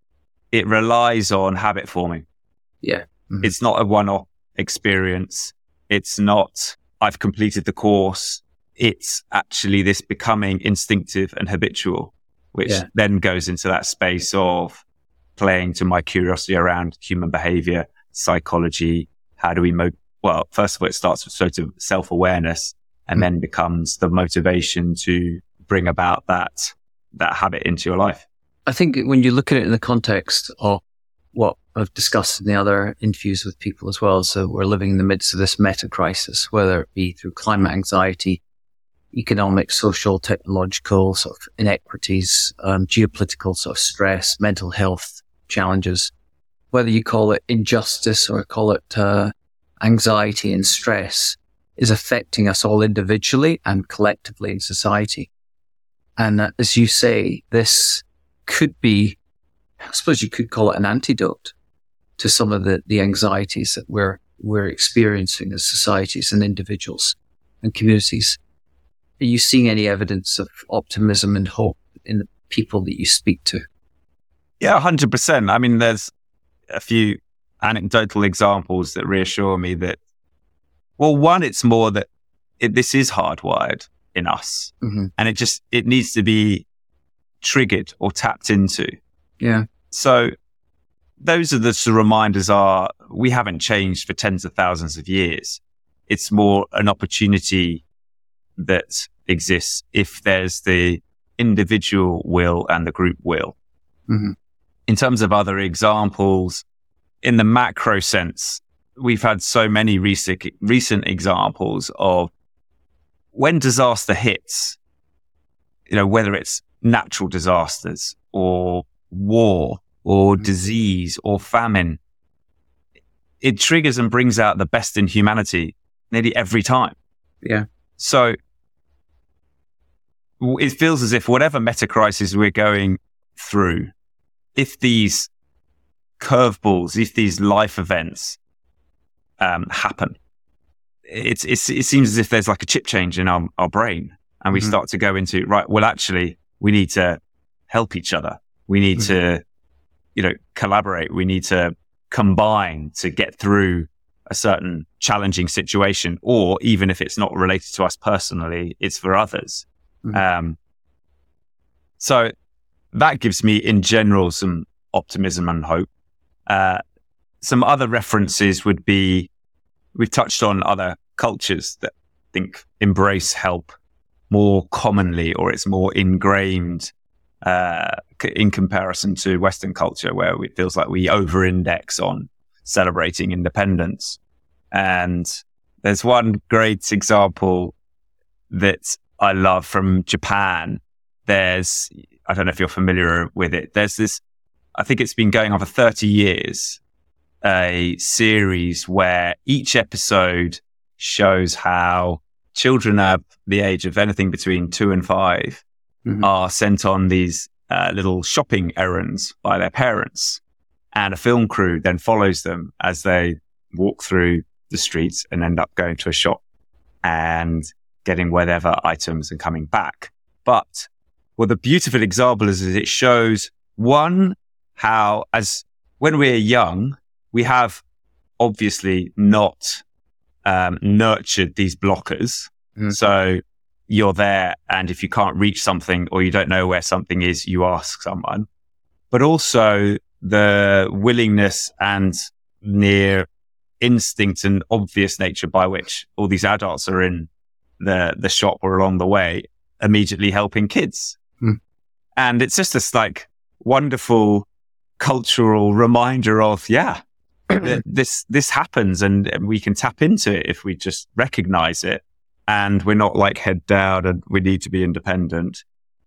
it relies on habit forming. Yeah, mm-hmm. It's not a one-off experience. It's not I've completed the course. It's actually this becoming instinctive and habitual, which yeah. then goes into that space of playing to my curiosity around human behavior, psychology. How do we mo- well, first of all, it starts with sort of self-awareness and mm. then becomes the motivation to bring about that, that habit into your life. I think when you look at it in the context of what I've discussed in the other interviews with people as well, so we're living in the midst of this meta crisis, whether it be through climate anxiety, economic, social, technological sort of inequities, um, geopolitical sort of stress, mental health challenges, whether you call it injustice or call it uh, anxiety and stress, is affecting us all individually and collectively in society. And uh, as you say, this could be, I suppose you could call it an antidote to some of the, the anxieties that we're we're experiencing as societies and individuals and communities. Are you seeing any evidence of optimism and hope in the people that you speak to? Yeah, one hundred percent. I mean, there's a few anecdotal examples that reassure me that, well, one, it's more that it, this is hardwired in us mm-hmm. and it just, it needs to be triggered or tapped into. Yeah. So those are the sort of reminders are, we haven't changed for tens of thousands of years. It's more an opportunity that exists if there's the individual will and the group will. Mm-hmm. In terms of other examples, in the macro sense, we've had so many recent, recent examples of when disaster hits, you know, whether it's natural disasters or war or mm-hmm. disease or famine, it triggers and brings out the best in humanity nearly every time. Yeah. So it feels as if whatever meta crisis we're going through, if these curveballs, if these life events um, happen, it's, it's, it seems as if there's like a chip change in our, our brain, and we mm-hmm. start to go into, right, well, actually, we need to help each other. We need mm-hmm. to, you know, collaborate. We need to combine to get through a certain challenging situation, or even if it's not related to us personally, it's for others. Mm-hmm. Um, so that gives me in general some optimism and hope. Uh, some other references would be, we've touched on other cultures that I think embrace help more commonly, or it's more ingrained uh, in comparison to Western culture, where it feels like we over-index on celebrating independence. And there's one great example that I love from Japan. There's, I don't know if you're familiar with it. There's this, I think it's been going on for thirty years, a series where each episode shows how children at the age of anything between two and five mm-hmm. are sent on these uh, little shopping errands by their parents. And a film crew then follows them as they walk through the streets and end up going to a shop and getting whatever items and coming back. But well, the beautiful example is, is it shows, one, how as when we're young, we have obviously not um, nurtured these blockers. Mm. So you're there, and if you can't reach something or you don't know where something is, you ask someone. But also the willingness and near instinct and obvious nature by which all these adults are in the, the shop or along the way, immediately helping kids. Mm. And it's just this like wonderful cultural reminder of, yeah, this, this happens, and, and we can tap into it if we just recognize it. And we're not like head down and we need to be independent.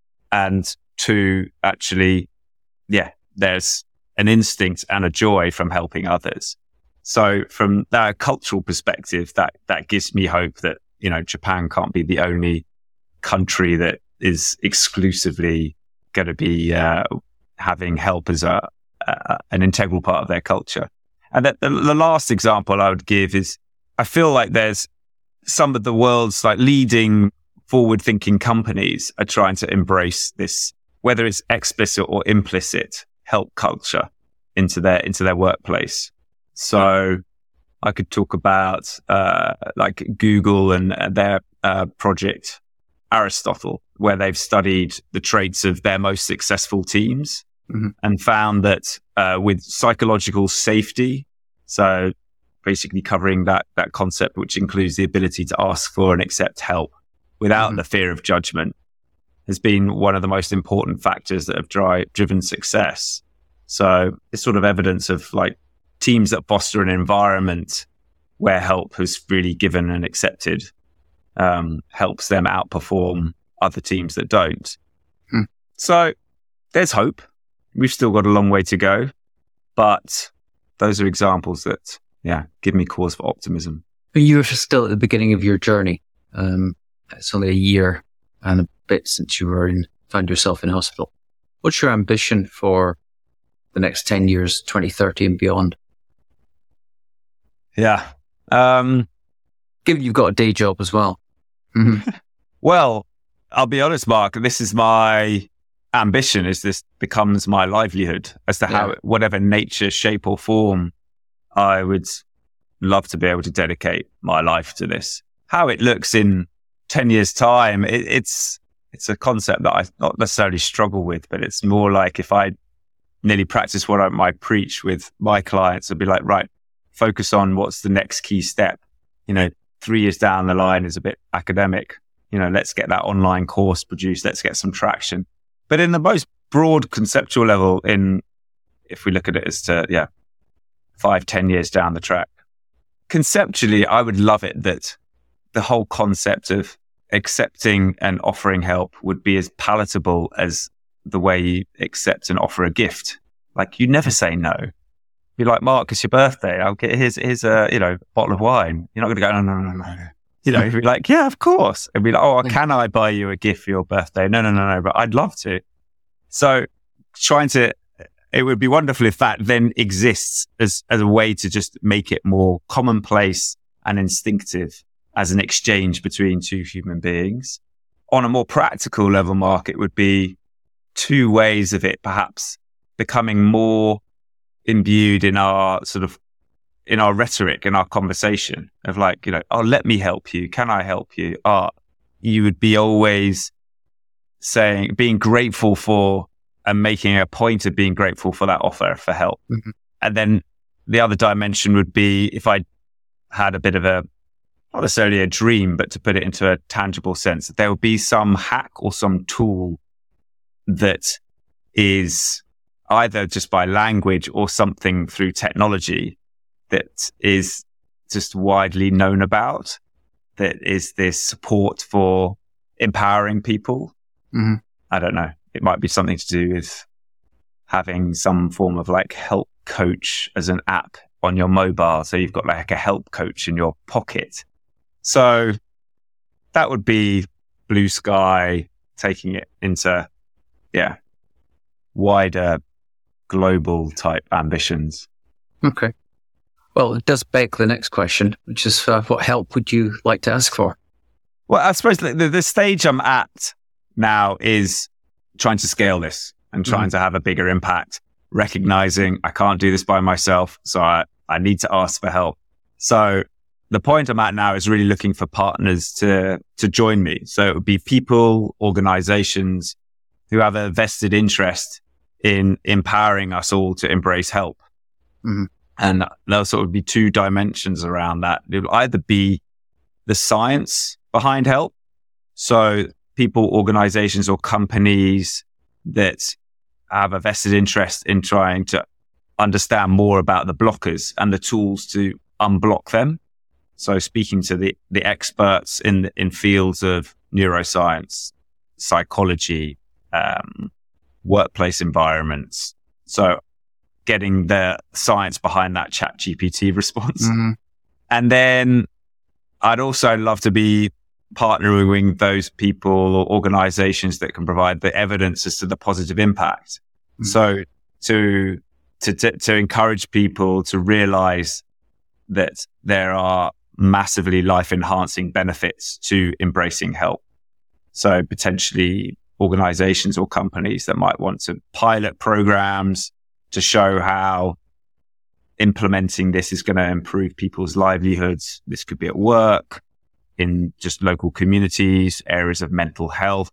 And to actually, yeah, there's an instinct and a joy from helping others. So from that cultural perspective, that, that gives me hope that, you know, Japan can't be the only country that is exclusively going to be uh, having help as a, uh, an integral part of their culture. And that the, the last example I would give is, I feel like there's some of the world's like leading forward-thinking companies are trying to embrace this, whether it's explicit or implicit help culture into their into their workplace. So I could talk about uh, like Google and uh, their uh, project Aristotle, where they've studied the traits of their most successful teams mm-hmm. and found that uh, with psychological safety, so basically covering that that concept, which includes the ability to ask for and accept help without mm-hmm. the fear of judgment, has been one of the most important factors that have dri- driven success. So it's sort of evidence of like teams that foster an environment where help has really given and accepted um, helps them outperform other teams that don't. Hmm. So there's hope. We've still got a long way to go, but those are examples that, yeah, give me cause for optimism. You're still at the beginning of your journey. Um, it's only a year and a bit since you were in, found yourself in hospital. What's your ambition for the next ten years, twenty thirty and beyond? Yeah. Um, Given you've got a day job as well. Mm-hmm. Well, I'll be honest, Mark, this is my ambition, is this becomes my livelihood as to how, yeah. whatever nature, shape or form, I would love to be able to dedicate my life to this. How it looks in ten years time, it, it's, it's a concept that I not necessarily struggle with, but it's more like if I nearly practice what I might preach with my clients, I'd be like, right, focus on what's the next key step. You know, three years down the line is a bit academic. You know, let's get that online course produced. Let's get some traction. But in the most broad conceptual level, in if we look at it as to, yeah, five, ten years down the track, conceptually, I would love it that the whole concept of accepting and offering help would be as palatable as the way you accept and offer a gift. Like, you never say no. Be like, Mark, it's your birthday. I'll get, here's, here's a, you know, bottle of wine. You're not going to go, no, no, no, no. You know, you'd be like, yeah, of course. And be like, oh, can I buy you a gift for your birthday? No, no, no, no, but I'd love to. So trying to, it would be wonderful if that then exists as, as a way to just make it more commonplace and instinctive as an exchange between two human beings. On a more practical level, Mark, it would be two ways of it perhaps becoming more imbued in our sort of, in our rhetoric, in our conversation of like, you know, oh, let me help you. Can I help you? Oh, you would be always saying, being grateful for and making a point of being grateful for that offer for help. Mm-hmm. And then the other dimension would be if I had a bit of a, not necessarily a dream, but to put it into a tangible sense, that there would be some hack or some tool that is either just by language or something through technology that is just widely known about, that is this support for empowering people. Mm-hmm. I don't know. It might be something to do with having some form of like help coach as an app on your mobile. So you've got like a help coach in your pocket. So that would be blue sky, taking it into, yeah, wider global type ambitions. Okay. Well, it does beg the next question, which is uh, what help would you like to ask for? Well, I suppose the, the stage I'm at now is trying to scale this and trying mm-hmm. to have a bigger impact, recognizing I can't do this by myself. So I, I need to ask for help. So the point I'm at now is really looking for partners to, to join me. So it would be people, organizations who have a vested interest in empowering us all to embrace help. Mm-hmm. And there'll sort of be two dimensions around that. It'll either be the science behind help. So people, organizations or companies that have a vested interest in trying to understand more about the blockers and the tools to unblock them. So speaking to the, the experts in, in fields of neuroscience, psychology, um, workplace environments. So getting the science behind that Chat G P T response. Mm-hmm. And then I'd also love to be partnering with those people or organizations that can provide the evidence as to the positive impact. Mm-hmm. So to, to, to, to encourage people to realize that there are massively life enhancing benefits to embracing help. So potentially organizations or companies that might want to pilot programs to show how implementing this is going to improve people's livelihoods. This could be at work, in just local communities, areas of mental health,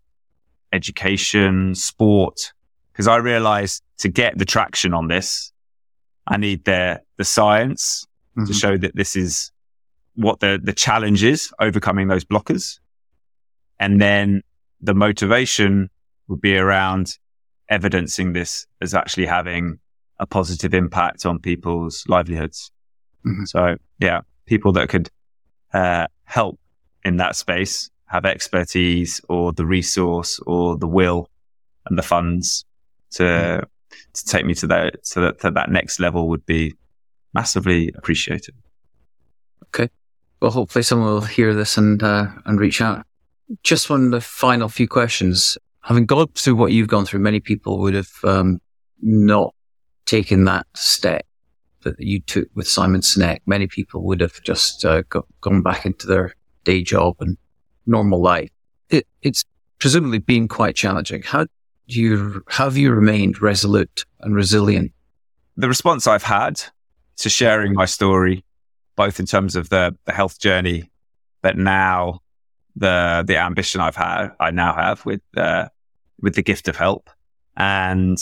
education, sport. Because I realized to get the traction on this, I need the, the science mm-hmm. to show that this is what the, the challenge is, overcoming those blockers. And then the motivation would be around evidencing this as actually having a positive impact on people's livelihoods. Mm-hmm. So yeah, people that could uh, help in that space, have expertise or the resource or the will and the funds to mm-hmm. to take me to that to that, to that next level would be massively appreciated. Okay. Well, hopefully someone will hear this and uh, and reach out. Just one of the final few questions. Having gone through what you've gone through, many people would have um, not taken that step that you took with Simon Sinek. Many people would have just uh, got, gone back into their day job and normal life. It, it's presumably been quite challenging. How do you, how have you remained resolute and resilient? The response I've had to sharing my story, both in terms of the, the health journey, but now the the ambition I've had, I now have with uh, with the gift of help, and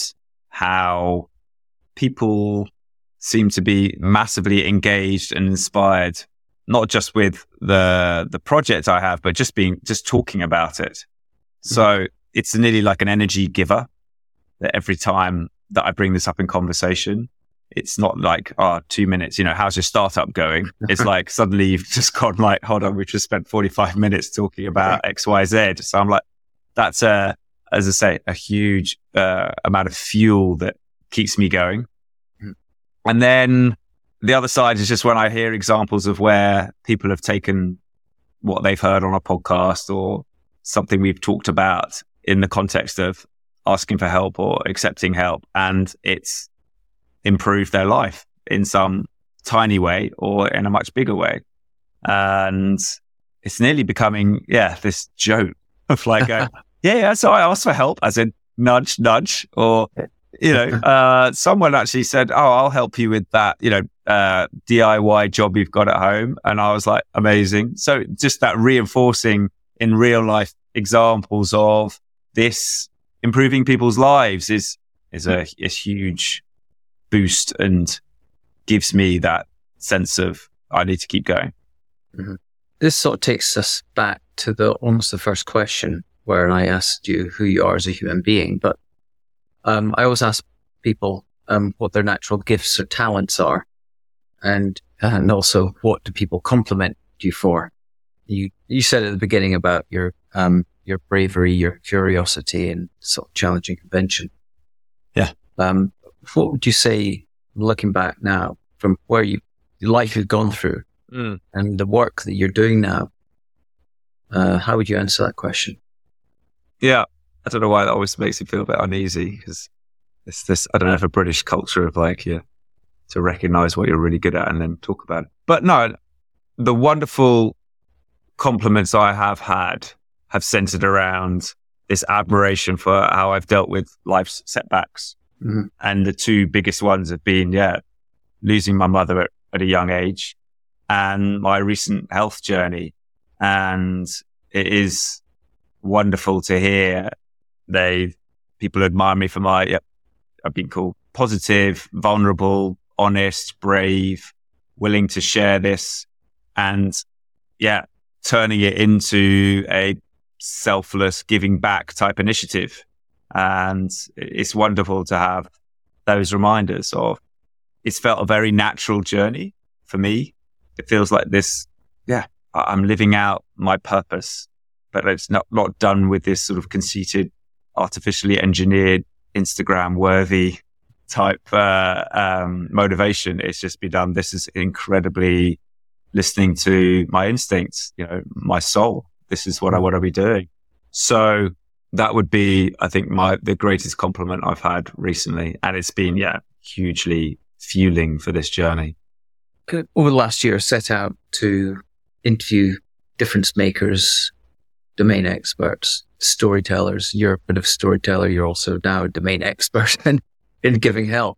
how people seem to be massively engaged and inspired, not just with the the project I have, but just being just talking about it. Mm-hmm. So it's nearly like an energy giver that every time that I bring this up in conversation, it's not like, oh, two minutes, you know, how's your startup going? It's like suddenly you've just gone like, hold on, we just spent forty-five minutes talking about X, Y, Z. So I'm like, that's a, as I say, a huge uh, amount of fuel that keeps me going. Mm. And then the other side is just when I hear examples of where people have taken what they've heard on a podcast or something we've talked about in the context of asking for help or accepting help, and it's improved their life in some tiny way or in a much bigger way. And it's nearly becoming, yeah, this joke of like, uh, yeah, yeah, so I asked for help, as in nudge, nudge, or, you know, uh, someone actually said, oh, I'll help you with that, you know, uh, D I Y job you've got at home. And I was like, amazing. So just that reinforcing in real life examples of this improving people's lives is is a, a huge boost and gives me that sense of I need to keep going. Mm-hmm. This sort of takes us back to the almost the first question where I asked you who you are as a human being. But um, I always ask people um, what their natural gifts or talents are, and and also what do people compliment you for. You you said at the beginning about your um your bravery, your curiosity, and sort of challenging convention. Yeah. Um, what would you say, looking back now, from where you your life you've gone through mm. and the work that you're doing now? Uh, how would you answer that question? Yeah, I don't know why that always makes me feel a bit uneasy, because it's this, I don't know, if a British culture of like, yeah, to recognize what you're really good at and then talk about it. But no, the wonderful compliments I have had have centered around this admiration for how I've dealt with life's setbacks. Mm-hmm. And the two biggest ones have been, yeah, losing my mother at, at a young age and my recent health journey. And it is wonderful to hear they people admire me for my, yeah, I've been called positive, vulnerable, honest, brave, willing to share this, and yeah, turning it into a selfless giving back type initiative. And it's wonderful to have those reminders of, it's felt a very natural journey for me. It feels like this, yeah, I'm living out my purpose, but it's not, not done with this sort of conceited, artificially engineered, Instagram worthy type uh, um, motivation. It's just been done. This is incredibly listening to my instincts, you know, my soul. This is what I want to be doing. So that would be, I think, my the greatest compliment I've had recently. And it's been, yeah, hugely fueling for this journey. Over the last year, set out to interview difference makers, domain experts, storytellers. You're a bit of a storyteller. You're also now a domain expert in, in giving help.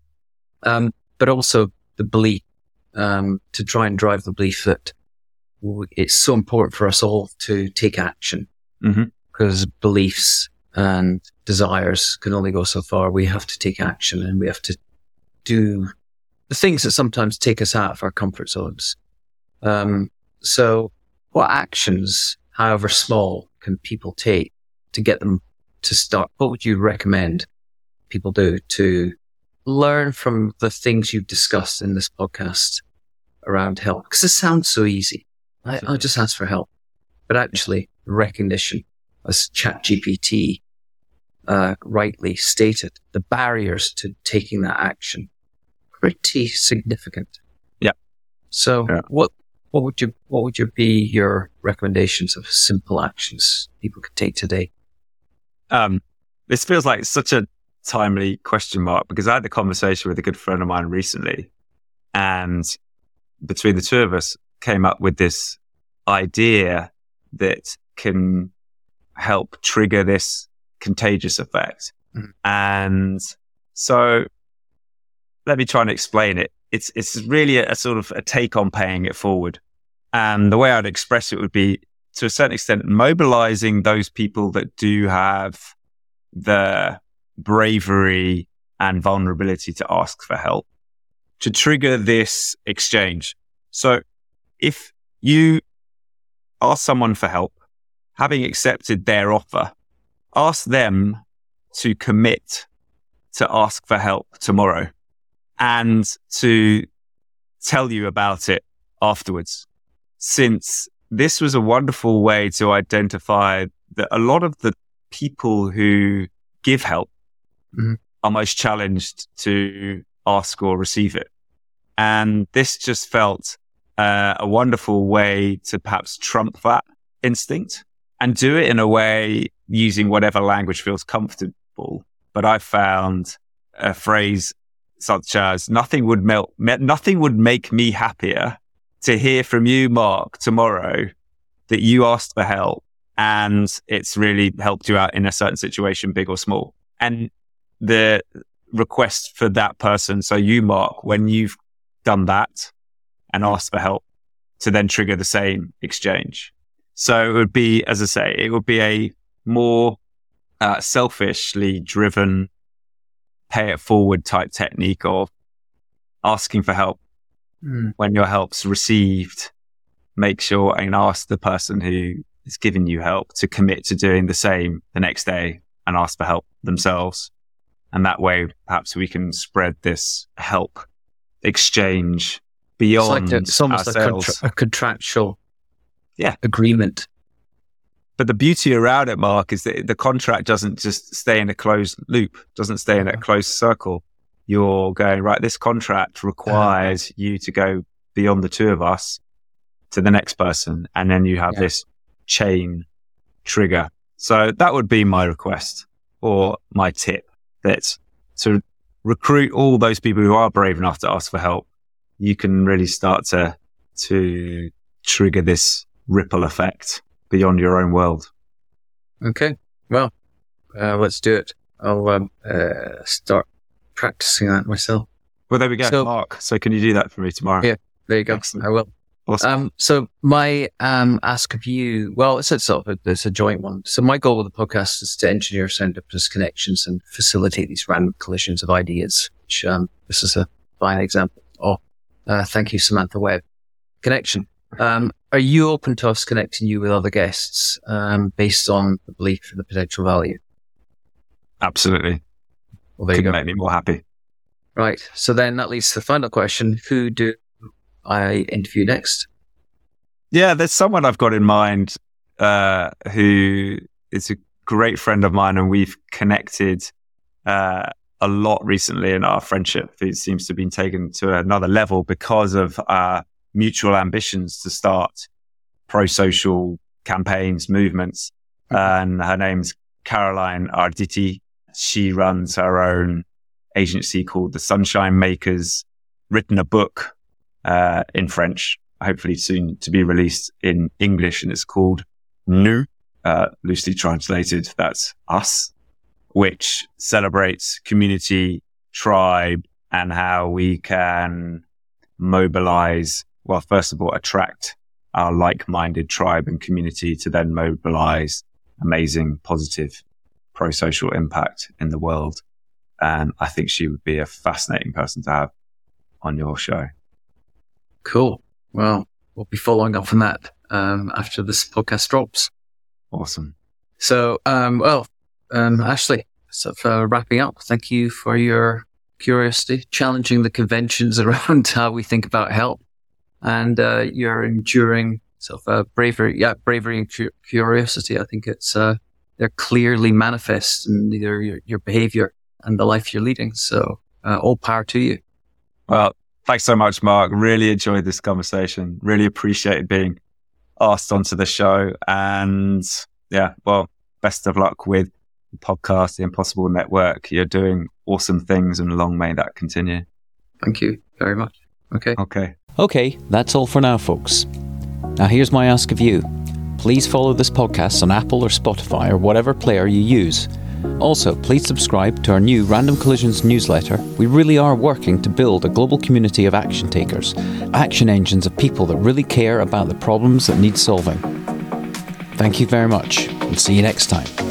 Um, but also the belief, um, to try and drive the belief that it's so important for us all to take action, mm-hmm. because beliefs and desires can only go so far. We have to take action, and we have to do the things that sometimes take us out of our comfort zones. Um, so what actions, however small, can people take to get them to start? What would you recommend people do to learn from the things you've discussed in this podcast around help? Because it sounds so easy. I, I'll just ask for help. But actually, recognition, as ChatGPT uh, rightly stated, the barriers to taking that action, pretty significant. Yeah. So yeah. what what would you what would you be your recommendations of simple actions people could take today? Um, this feels like such a timely question mark, because I had a conversation with a good friend of mine recently, and between the two of us came up with this idea that can help trigger this contagious effect. Mm-hmm. And so let me try and explain it. It's it's really a, a sort of a take on paying it forward. And the way I'd express it would be, to a certain extent, mobilizing those people that do have the bravery and vulnerability to ask for help to trigger this exchange. So if you ask someone for help, having accepted their offer, ask them to commit to ask for help tomorrow and to tell you about it afterwards. Since this was a wonderful way to identify that a lot of the people who give help mm-hmm. are most challenged to ask or receive it. And this just felt uh, a wonderful way to perhaps trump that instinct and do it in a way using whatever language feels comfortable. But I found a phrase such as, nothing would melt, nothing would make me happier to hear from you, Mark, tomorrow that you asked for help and it's really helped you out in a certain situation, big or small. And the request for that person, so you, Mark, when you've done that and asked for help, to then trigger the same exchange. So it would be, as I say, it would be a more uh, selfishly driven pay it forward type technique of asking for help. Mm. When your help's received, make sure and ask the person who is giving you help to commit to doing the same the next day and ask for help themselves. And that way, perhaps we can spread this help exchange beyond it's, like a, it's almost a, contra- a contractual yeah. agreement. But the beauty around it, Mark, is that the contract doesn't just stay in a closed loop, doesn't stay in a closed circle. You're going, right, this contract requires uh, you to go beyond the two of us to the next person. And then you have yeah. this chain trigger. So that would be my request or my tip, that to recruit all those people who are brave enough to ask for help, you can really start to, to trigger this ripple effect beyond your own world. Okay. Well, uh, let's do it. I'll um, uh, start practicing that myself. Well, there we go, so, Mark. So can you do that for me tomorrow? Yeah, there you go. Excellent. I will. Awesome. Um, so my um, ask of you, well, it's a sort of a, it's a joint one. So my goal with the podcast is to engineer serendipitous connections and facilitate these random collisions of ideas, which um, this is a fine example of. Uh, thank you, Samantha Webb. Connection. Um, are you open to us connecting you with other guests um, based on the belief in the potential value? Absolutely. Well, there Couldn't you go. make me more happy. Right. So then that leads to the final question. Who do I interview next? Yeah, there's someone I've got in mind uh, who is a great friend of mine, and we've connected uh, a lot recently in our friendship. It seems to have been taken to another level because of our mutual ambitions to start pro-social campaigns, movements. Mm-hmm. And her name's Caroline Arditi. She runs her own agency called The Sunshine Makers, written a book uh, in French, hopefully soon to be released in English, and it's called Nous, uh, loosely translated, that's us, which celebrates community, tribe, and how we can mobilize, well, first of all, attract our like-minded tribe and community to then mobilize amazing, positive, pro-social impact in the world. And I think she would be a fascinating person to have on your show. Cool. Well, we'll be following up on that um, after this podcast drops. Awesome. So, um, well, um, Ashley, so for wrapping up, thank you for your curiosity, challenging the conventions around how we think about help, and uh, your enduring sort of uh, bravery. Yeah, bravery and cu- curiosity. I think it's uh, they're clearly manifest in either your, your behavior and the life you're leading. So, uh, all power to you. Well, thanks so much, Mark. Really enjoyed this conversation. Really appreciated being asked onto the show. And yeah, well, best of luck with the podcast, The Impossible Network. You're doing awesome things, and long may that continue. Thank you very much. Okay. Okay. Okay, that's all for now, folks. Now here's my ask of you. Please follow this podcast on Apple or Spotify or whatever player you use. Also, please subscribe to our new Random Collisions newsletter. We really are working to build a global community of action takers, action engines of people that really care about the problems that need solving. Thank you very much, and see you next time.